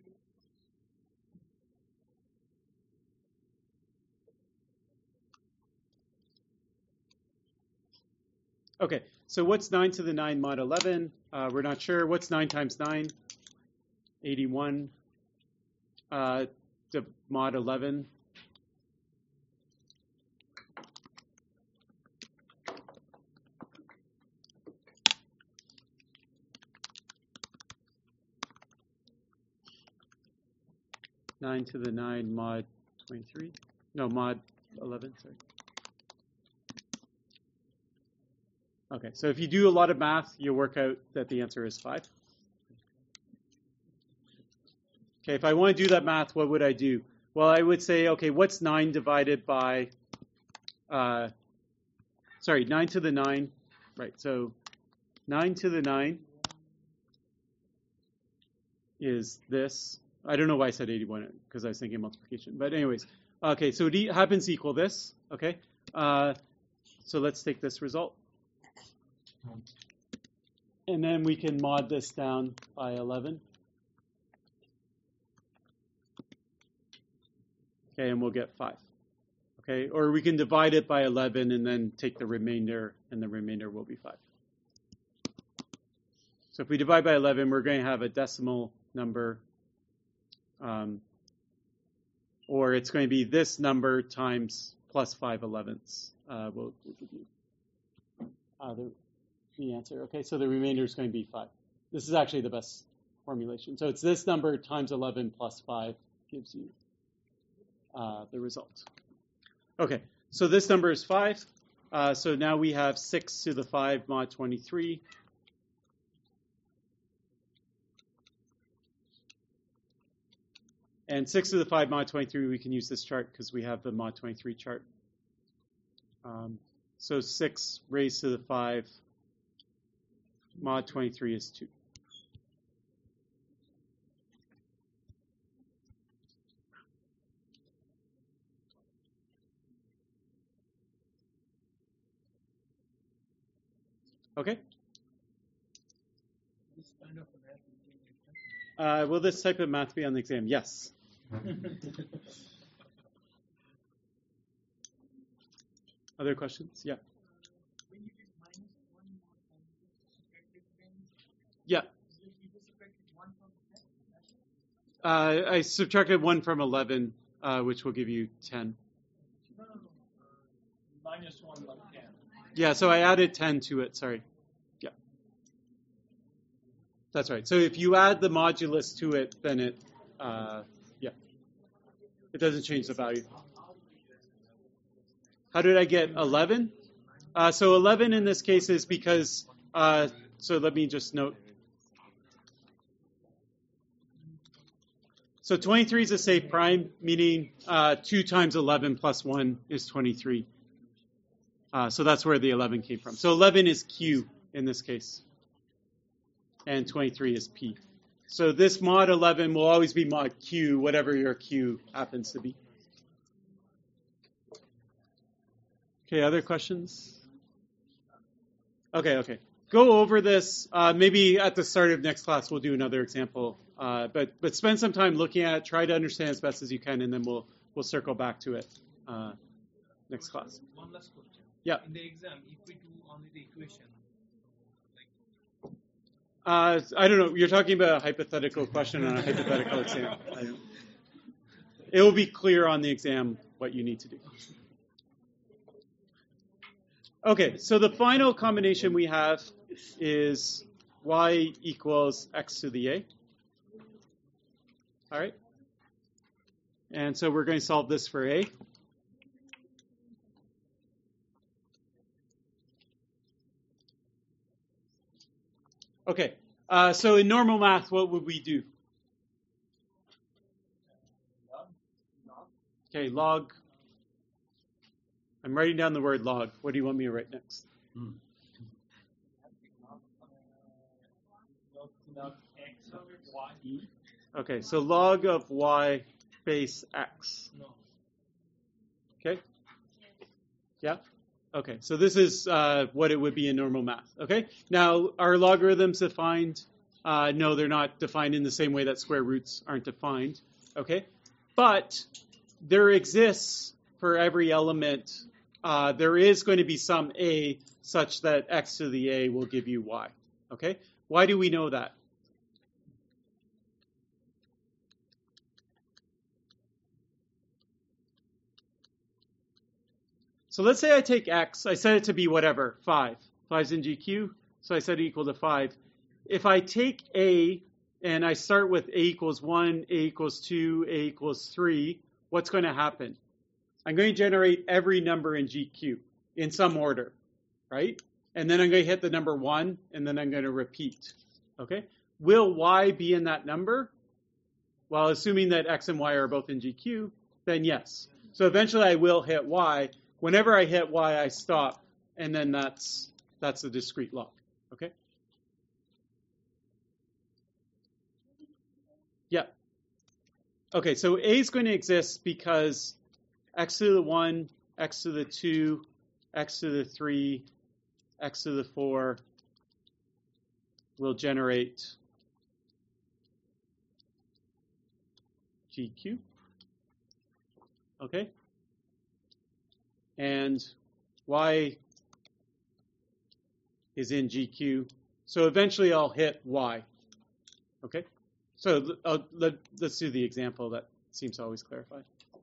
Okay, so what's nine to the nine mod eleven? Uh, we're not sure. What's nine times nine? eighty-one. Uh, the mod eleven. nine to the nine mod twenty-three. No, mod eleven, sorry. Okay, so if you do a lot of math, you'll work out that the answer is five. Okay, if I want to do that math, what would I do? Well, I would say, okay, what's nine divided by, uh, sorry, nine to the nine, right, so nine to the nine is this. I don't know why I said eighty-one, because I was thinking multiplication. But anyways, okay, so it happens to equal this, okay? Uh, so let's take this result. And then we can mod this down by eleven. Okay, and we'll get five. Okay, or we can divide it by eleven and then take the remainder, and the remainder will be five. So if we divide by eleven, we're going to have a decimal number. Um, or it's going to be this number times plus five elevenths. Uh, we'll, we'll give you uh, the, the answer. Okay, so the remainder is going to be five. This is actually the best formulation. So it's this number times eleven plus five gives you uh, the result. Okay, so this number is five. Uh, so now we have six to the five mod twenty-three. And six to the five mod twenty-three, we can use this chart because we have the mod twenty-three chart. Um, so six raised to the five mod twenty-three is two. Okay. This kind of math will be in the exam. Uh, will this type of math be on the exam? Yes. Other questions? Yeah. When you get minus one more and this subtracted, then Yeah. you just Uh, I subtracted one from eleven, uh, which will give you ten. No, no, no. Uh, minus one like ten. Yeah, so I added ten to it, sorry. Yeah. That's right. So if you add the modulus to it, then it, uh, yeah, it doesn't change the value. How did I get eleven? Uh, so eleven in this case is because, uh, so let me just note. So twenty-three is a safe prime, meaning uh, two times eleven plus one is twenty-three. Uh, so that's where the eleven came from. So eleven is Q in this case, and twenty-three is P. So this mod eleven will always be mod Q, whatever your Q happens to be. Okay, other questions? Okay, okay. Go over this. Uh, maybe at the start of next class we'll do another example. Uh, but but spend some time looking at it, try to understand as best as you can, and then we'll we'll circle back to it uh, next class. One last question. Yeah. In the exam, if we do only the equation, like Uh, I don't know. You're talking about a hypothetical question on a hypothetical exam. I don't, it will be clear on the exam what you need to do. Okay, so the final combination we have is y equals x to the a. All right. And so we're going to solve this for a. Okay, uh, so in normal math, what would we do? Okay, log. I'm writing down the word log. What do you want me to write next? log x over y. Okay, so log of y base x. No. Okay? Yeah? Okay, so this is uh, what it would be in normal math. Okay? Now, are logarithms defined? Uh, no, they're not defined in the same way that square roots aren't defined. Okay? But there exists for every element, uh, there is going to be some a such that x to the a will give you y. Okay? Why do we know that? So let's say I take x, I set it to be whatever, five. five's in G Q, so I set it equal to five. If I take a and I start with a equals one, a equals two, a equals three, what's going to happen? I'm going to generate every number in G Q in some order, right? And then I'm going to hit the number one, and then I'm going to repeat, okay? Will y be in that number? Well, assuming that x and y are both in G Q, then yes. So eventually I will hit y. Whenever I hit y, I stop, and then that's that's a discrete log, okay? Yeah. Okay, so a is going to exist because x to the one, x to the two, x to the three, x to the four will generate G Q, okay? And y is in G Q. So eventually I'll hit y. Okay? So uh, let, let's do the example that seems to always clarify.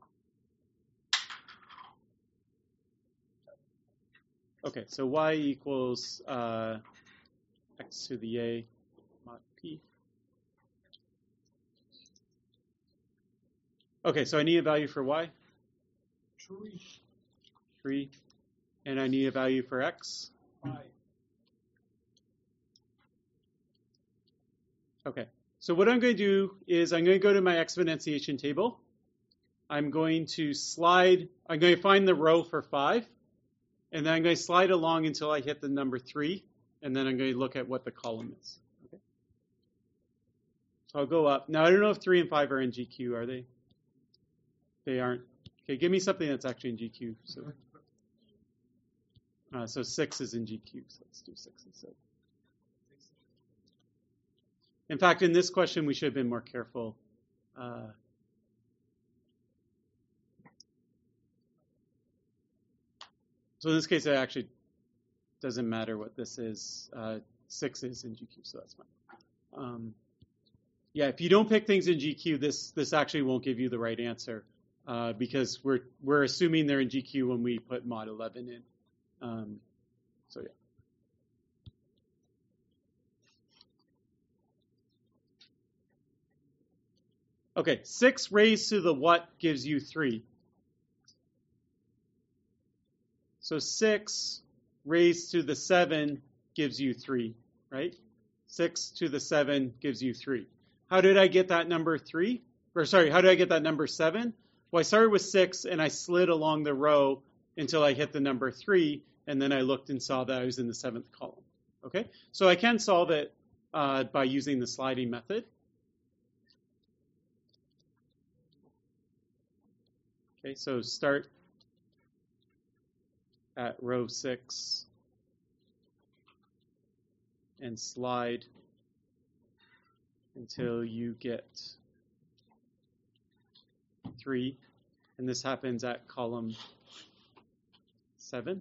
Okay, so y equals uh, x to the a mod p. Okay, so I need a value for y. Three. three. And I need a value for x. Five. Okay, so what I'm going to do is I'm going to go to my exponentiation table. I'm going to slide, I'm going to find the row for five, and then I'm going to slide along until I hit the number three, and then I'm going to look at what the column is. Okay. So I'll go up. Now, I don't know if three and five are in G Q, are they? They aren't. Okay, give me something that's actually in G Q. So, uh, so six is in G Q, so let's do six instead. In fact, in this question, we should have been more careful. Uh, so in this case, it actually doesn't matter what this is. Uh, six is in G Q, so that's fine. Um, Yeah, if you don't pick things in G Q, this this actually won't give you the right answer uh, because we're we're assuming they're in G Q when we put mod eleven in. Um, so yeah. Okay, six raised to the what gives you three. So six raised to the seven gives you three, right? six to the seven gives you three. How did I get that number three? Or sorry, how did I get that number seven? Well, I started with six and I slid along the row until I hit the number three, and then I looked and saw that I was in the seventh column. Okay, so I can solve it uh, by using the sliding method. Okay, so start at row six and slide until you get three, and this happens at column seven.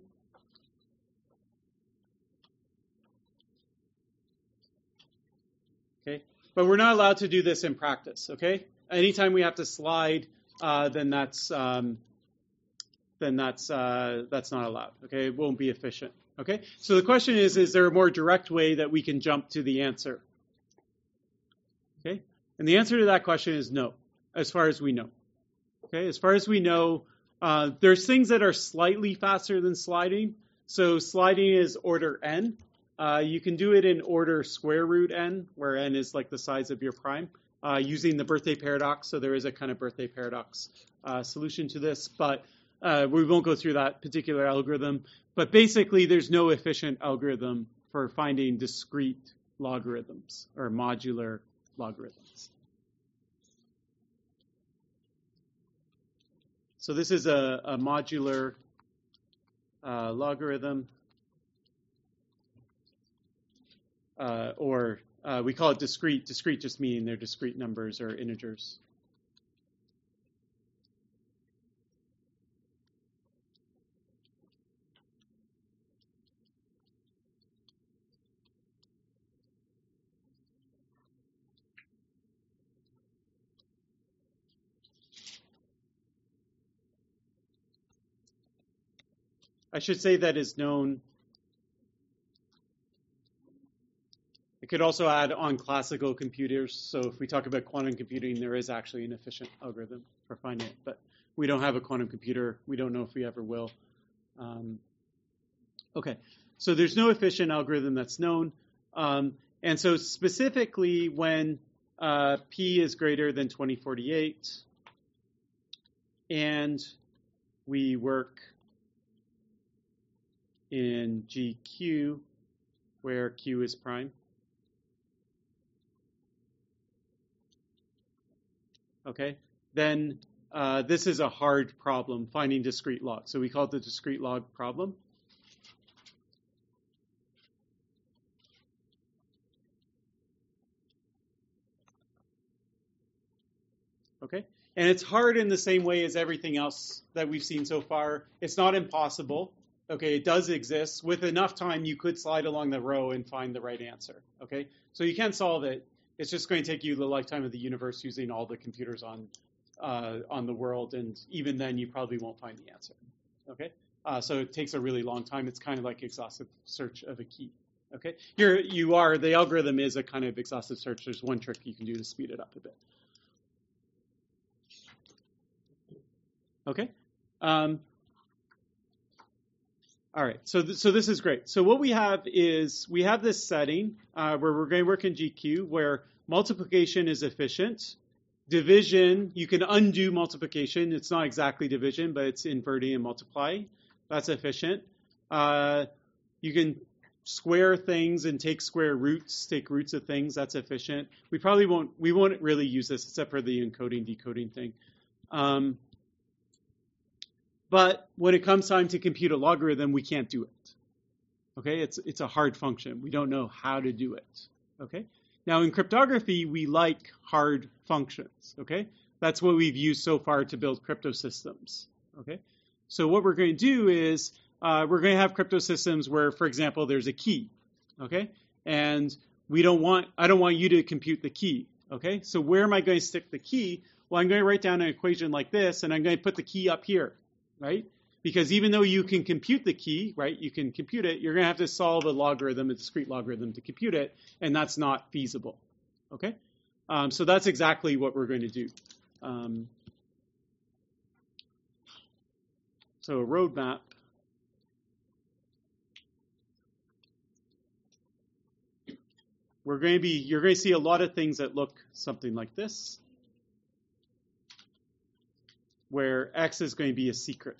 Okay, but we're not allowed to do this in practice. Okay, anytime we have to slide, uh, then that's um, then that's uh, that's not allowed. Okay, it won't be efficient. Okay, so the question is: is there a more direct way that we can jump to the answer? Okay, and the answer to that question is no, as far as we know. Okay, as far as we know, uh, there's things that are slightly faster than sliding. So sliding is order n. Uh, you can do it in order square root n, where n is like the size of your prime, uh, using the birthday paradox. So there is a kind of birthday paradox uh, solution to this, but uh, we won't go through that particular algorithm. But basically, there's no efficient algorithm for finding discrete logarithms or modular logarithms. So this is a, a modular uh, logarithm, uh, or uh, we call it discrete. Discrete just meaning they're discrete numbers or integers. I should say that is known. I could also add on classical computers. So if we talk about quantum computing, there is actually an efficient algorithm for finding it. But we don't have a quantum computer. We don't know if we ever will. Um, okay, so there's no efficient algorithm that's known. Um, and so specifically when uh, P is greater than twenty forty-eight and we work in G Q, where Q is prime. Okay, then uh, this is a hard problem, finding discrete log. So we call it the discrete log problem. Okay, and it's hard in the same way as everything else that we've seen so far. It's not impossible. Okay, it does exist. With enough time, you could slide along the row and find the right answer. Okay, so you can solve it. It's just going to take you the lifetime of the universe using all the computers on uh, on the world, and even then, you probably won't find the answer. Okay, uh, so it takes a really long time. It's kind of like exhaustive search of a key. Okay, you're you are the algorithm is a kind of exhaustive search. There's one trick you can do to speed it up a bit. Okay. Um, All right, so th- so this is great. So what we have is we have this setting uh, where we're going to work in G Q where multiplication is efficient. Division, you can undo multiplication. It's not exactly division, but it's inverting and multiplying. That's efficient. Uh, you can square things and take square roots, take roots of things. That's efficient. We probably won't we won't really use this except for the encoding decoding thing. Um, But when it comes time to compute a logarithm, we can't do it. Okay, it's it's a hard function. We don't know how to do it. Okay, now in cryptography, we like hard functions. Okay, that's what we've used so far to build crypto systems. Okay, so what we're going to do is uh, we're going to have crypto systems where, for example, there's a key. Okay, and we don't want I don't want you to compute the key. Okay, so where am I going to stick the key? Well, I'm going to write down an equation like this, and I'm going to put the key up here, right? Because even though you can compute the key, right, you can compute it, you're going to have to solve a logarithm, a discrete logarithm to compute it, and that's not feasible, okay? Um, so that's exactly what we're going to do. Um, so a roadmap. We're going to be, you're going to see a lot of things that look something like this, where X is going to be a secret.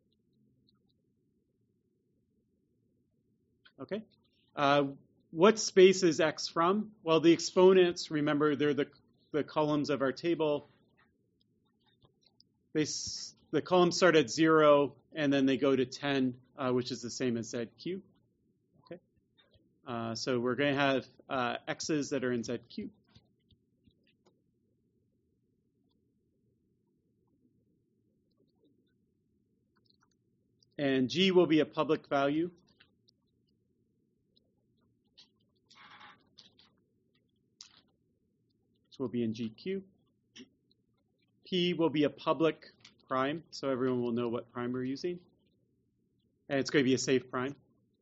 Okay. Uh, what space is X from? Well, the exponents, remember, they're the, the columns of our table. They, the columns start at zero, and then they go to ten, uh, which is the same as Z Q. Okay. Uh, so we're going to have uh, X's that are in Z Q. And G will be a public value. Which will be in G Q. P will be a public prime, so everyone will know what prime we're using. And it's going to be a safe prime.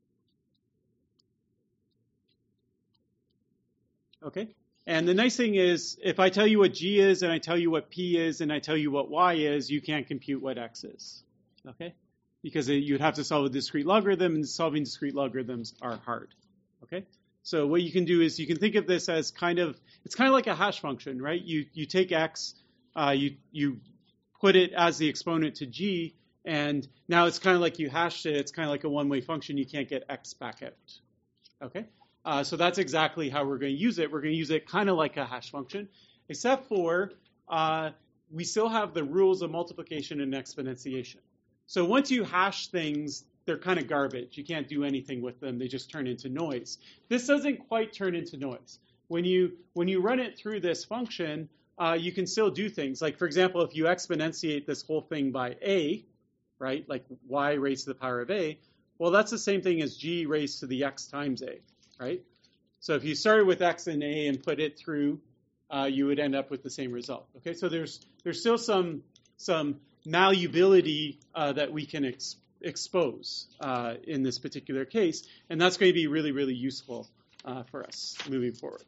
Okay. And the nice thing is, if I tell you what G is, and I tell you what P is, and I tell you what Y is, you can't compute what X is. Okay? Because it, you'd have to solve a discrete logarithm, and solving discrete logarithms are hard. Okay? So what you can do is you can think of this as kind of, it's kind of like a hash function, right? You you take X, uh, you you put it as the exponent to G, and now it's kind of like you hashed it. It's kind of like a one-way function. You can't get X back out. Okay? Uh, so that's exactly how we're going to use it. We're going to use it kind of like a hash function, except for uh, we still have the rules of multiplication and exponentiation. So once you hash things, they're kind of garbage. You can't do anything with them. They just turn into noise. This doesn't quite turn into noise. When you when you run it through this function, uh, you can still do things. Like, for example, if you exponentiate this whole thing by a, right, like y raised to the power of a, well, that's the same thing as g raised to the x times a, right? So if you started with x and a and put it through, uh, you would end up with the same result. Okay, so there's there's still some some malleability uh, that we can ex expose uh, in this particular case, and that's going to be really, really useful uh, for us moving forward.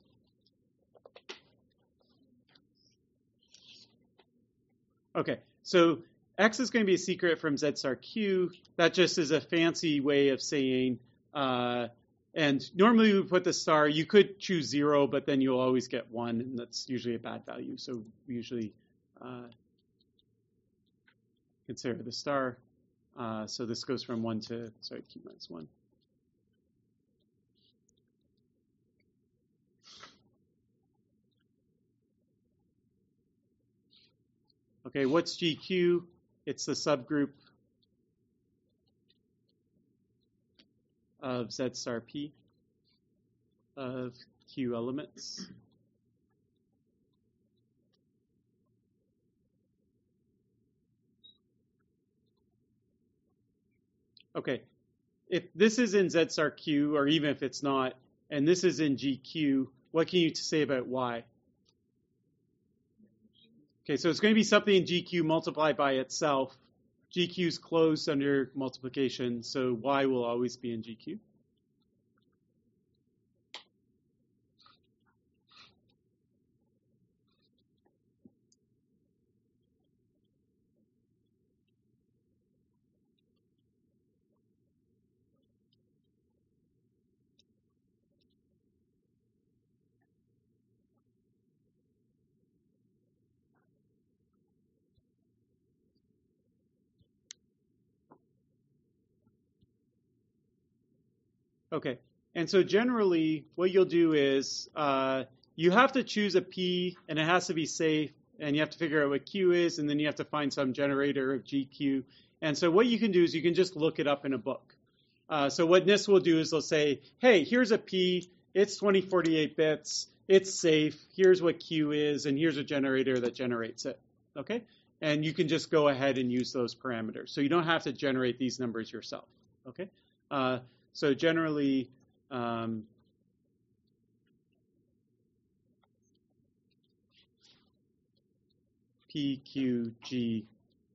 Okay, so X is going to be a secret from Z star Q. That just is a fancy way of saying, uh, and normally we put the star, you could choose zero, but then you'll always get one, and that's usually a bad value. So we usually uh, consider the star. Uh, so this goes from one to, sorry, Q minus one. Okay, what's G Q? It's the subgroup of Z star P of Q elements. Okay, if this is in Z star Q, or even if it's not, and this is in G Q, what can you say about Y? Okay, so it's going to be something in G Q multiplied by itself. G Q is closed under multiplication, so Y will always be in G Q. Okay, and so generally what you'll do is uh, you have to choose a P, and it has to be safe, and you have to figure out what Q is, and then you have to find some generator of G Q. And so what you can do is you can just look it up in a book. Uh, so what NIST will do is they'll say, hey, here's a P, it's twenty forty-eight bits, it's safe, here's what Q is, and here's a generator that generates it, okay? And you can just go ahead and use those parameters. So you don't have to generate these numbers yourself, okay? Uh, So generally, um, P, Q, G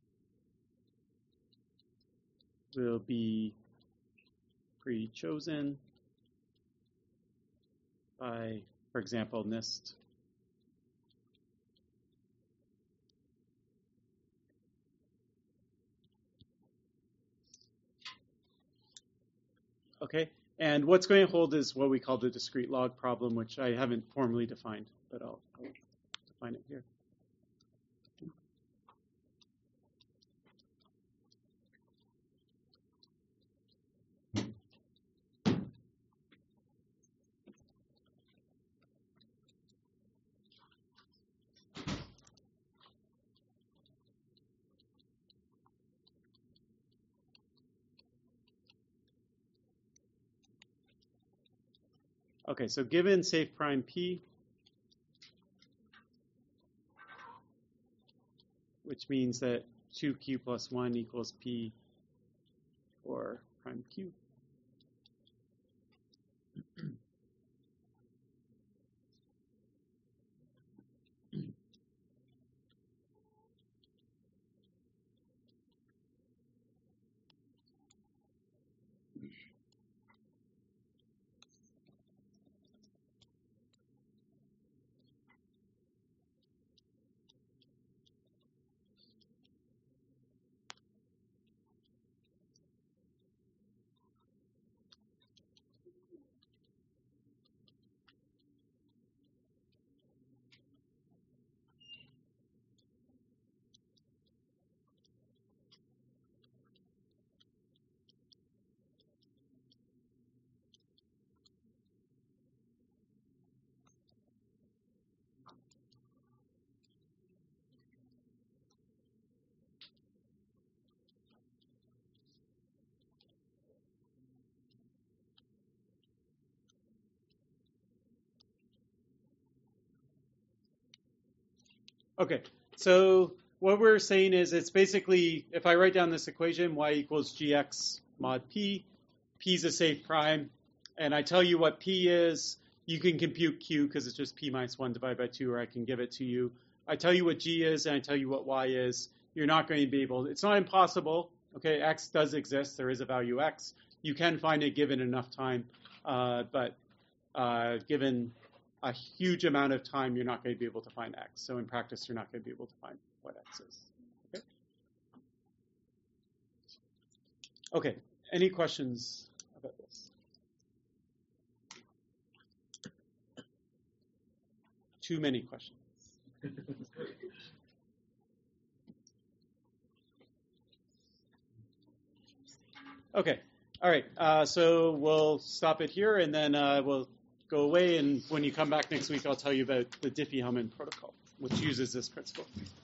will be pre-chosen by, for example, NIST. Okay, and what's going to hold is what we call the discrete log problem, which I haven't formally defined, but I'll, I'll define it here. Okay, so given safe prime P, which means that two Q plus one equals P for prime Q. Okay, so what we're saying is it's basically, if I write down this equation, y equals gx mod p, p is a safe prime, and I tell you what p is, you can compute q because it's just p minus one divided by two, or I can give it to you. I tell you what g is, and I tell you what y is. You're not going to be able, it's not impossible, okay, x does exist, there is a value x. You can find it given enough time, uh, but uh, given a huge amount of time, you're not going to be able to find x. So in practice, you're not going to be able to find what x is. Okay. Okay. Any questions about this? Too many questions. Okay. All right. Uh, so we'll stop it here, and then uh, we'll go away, and when you come back next week, I'll tell you about the Diffie-Hellman protocol, which uses this principle.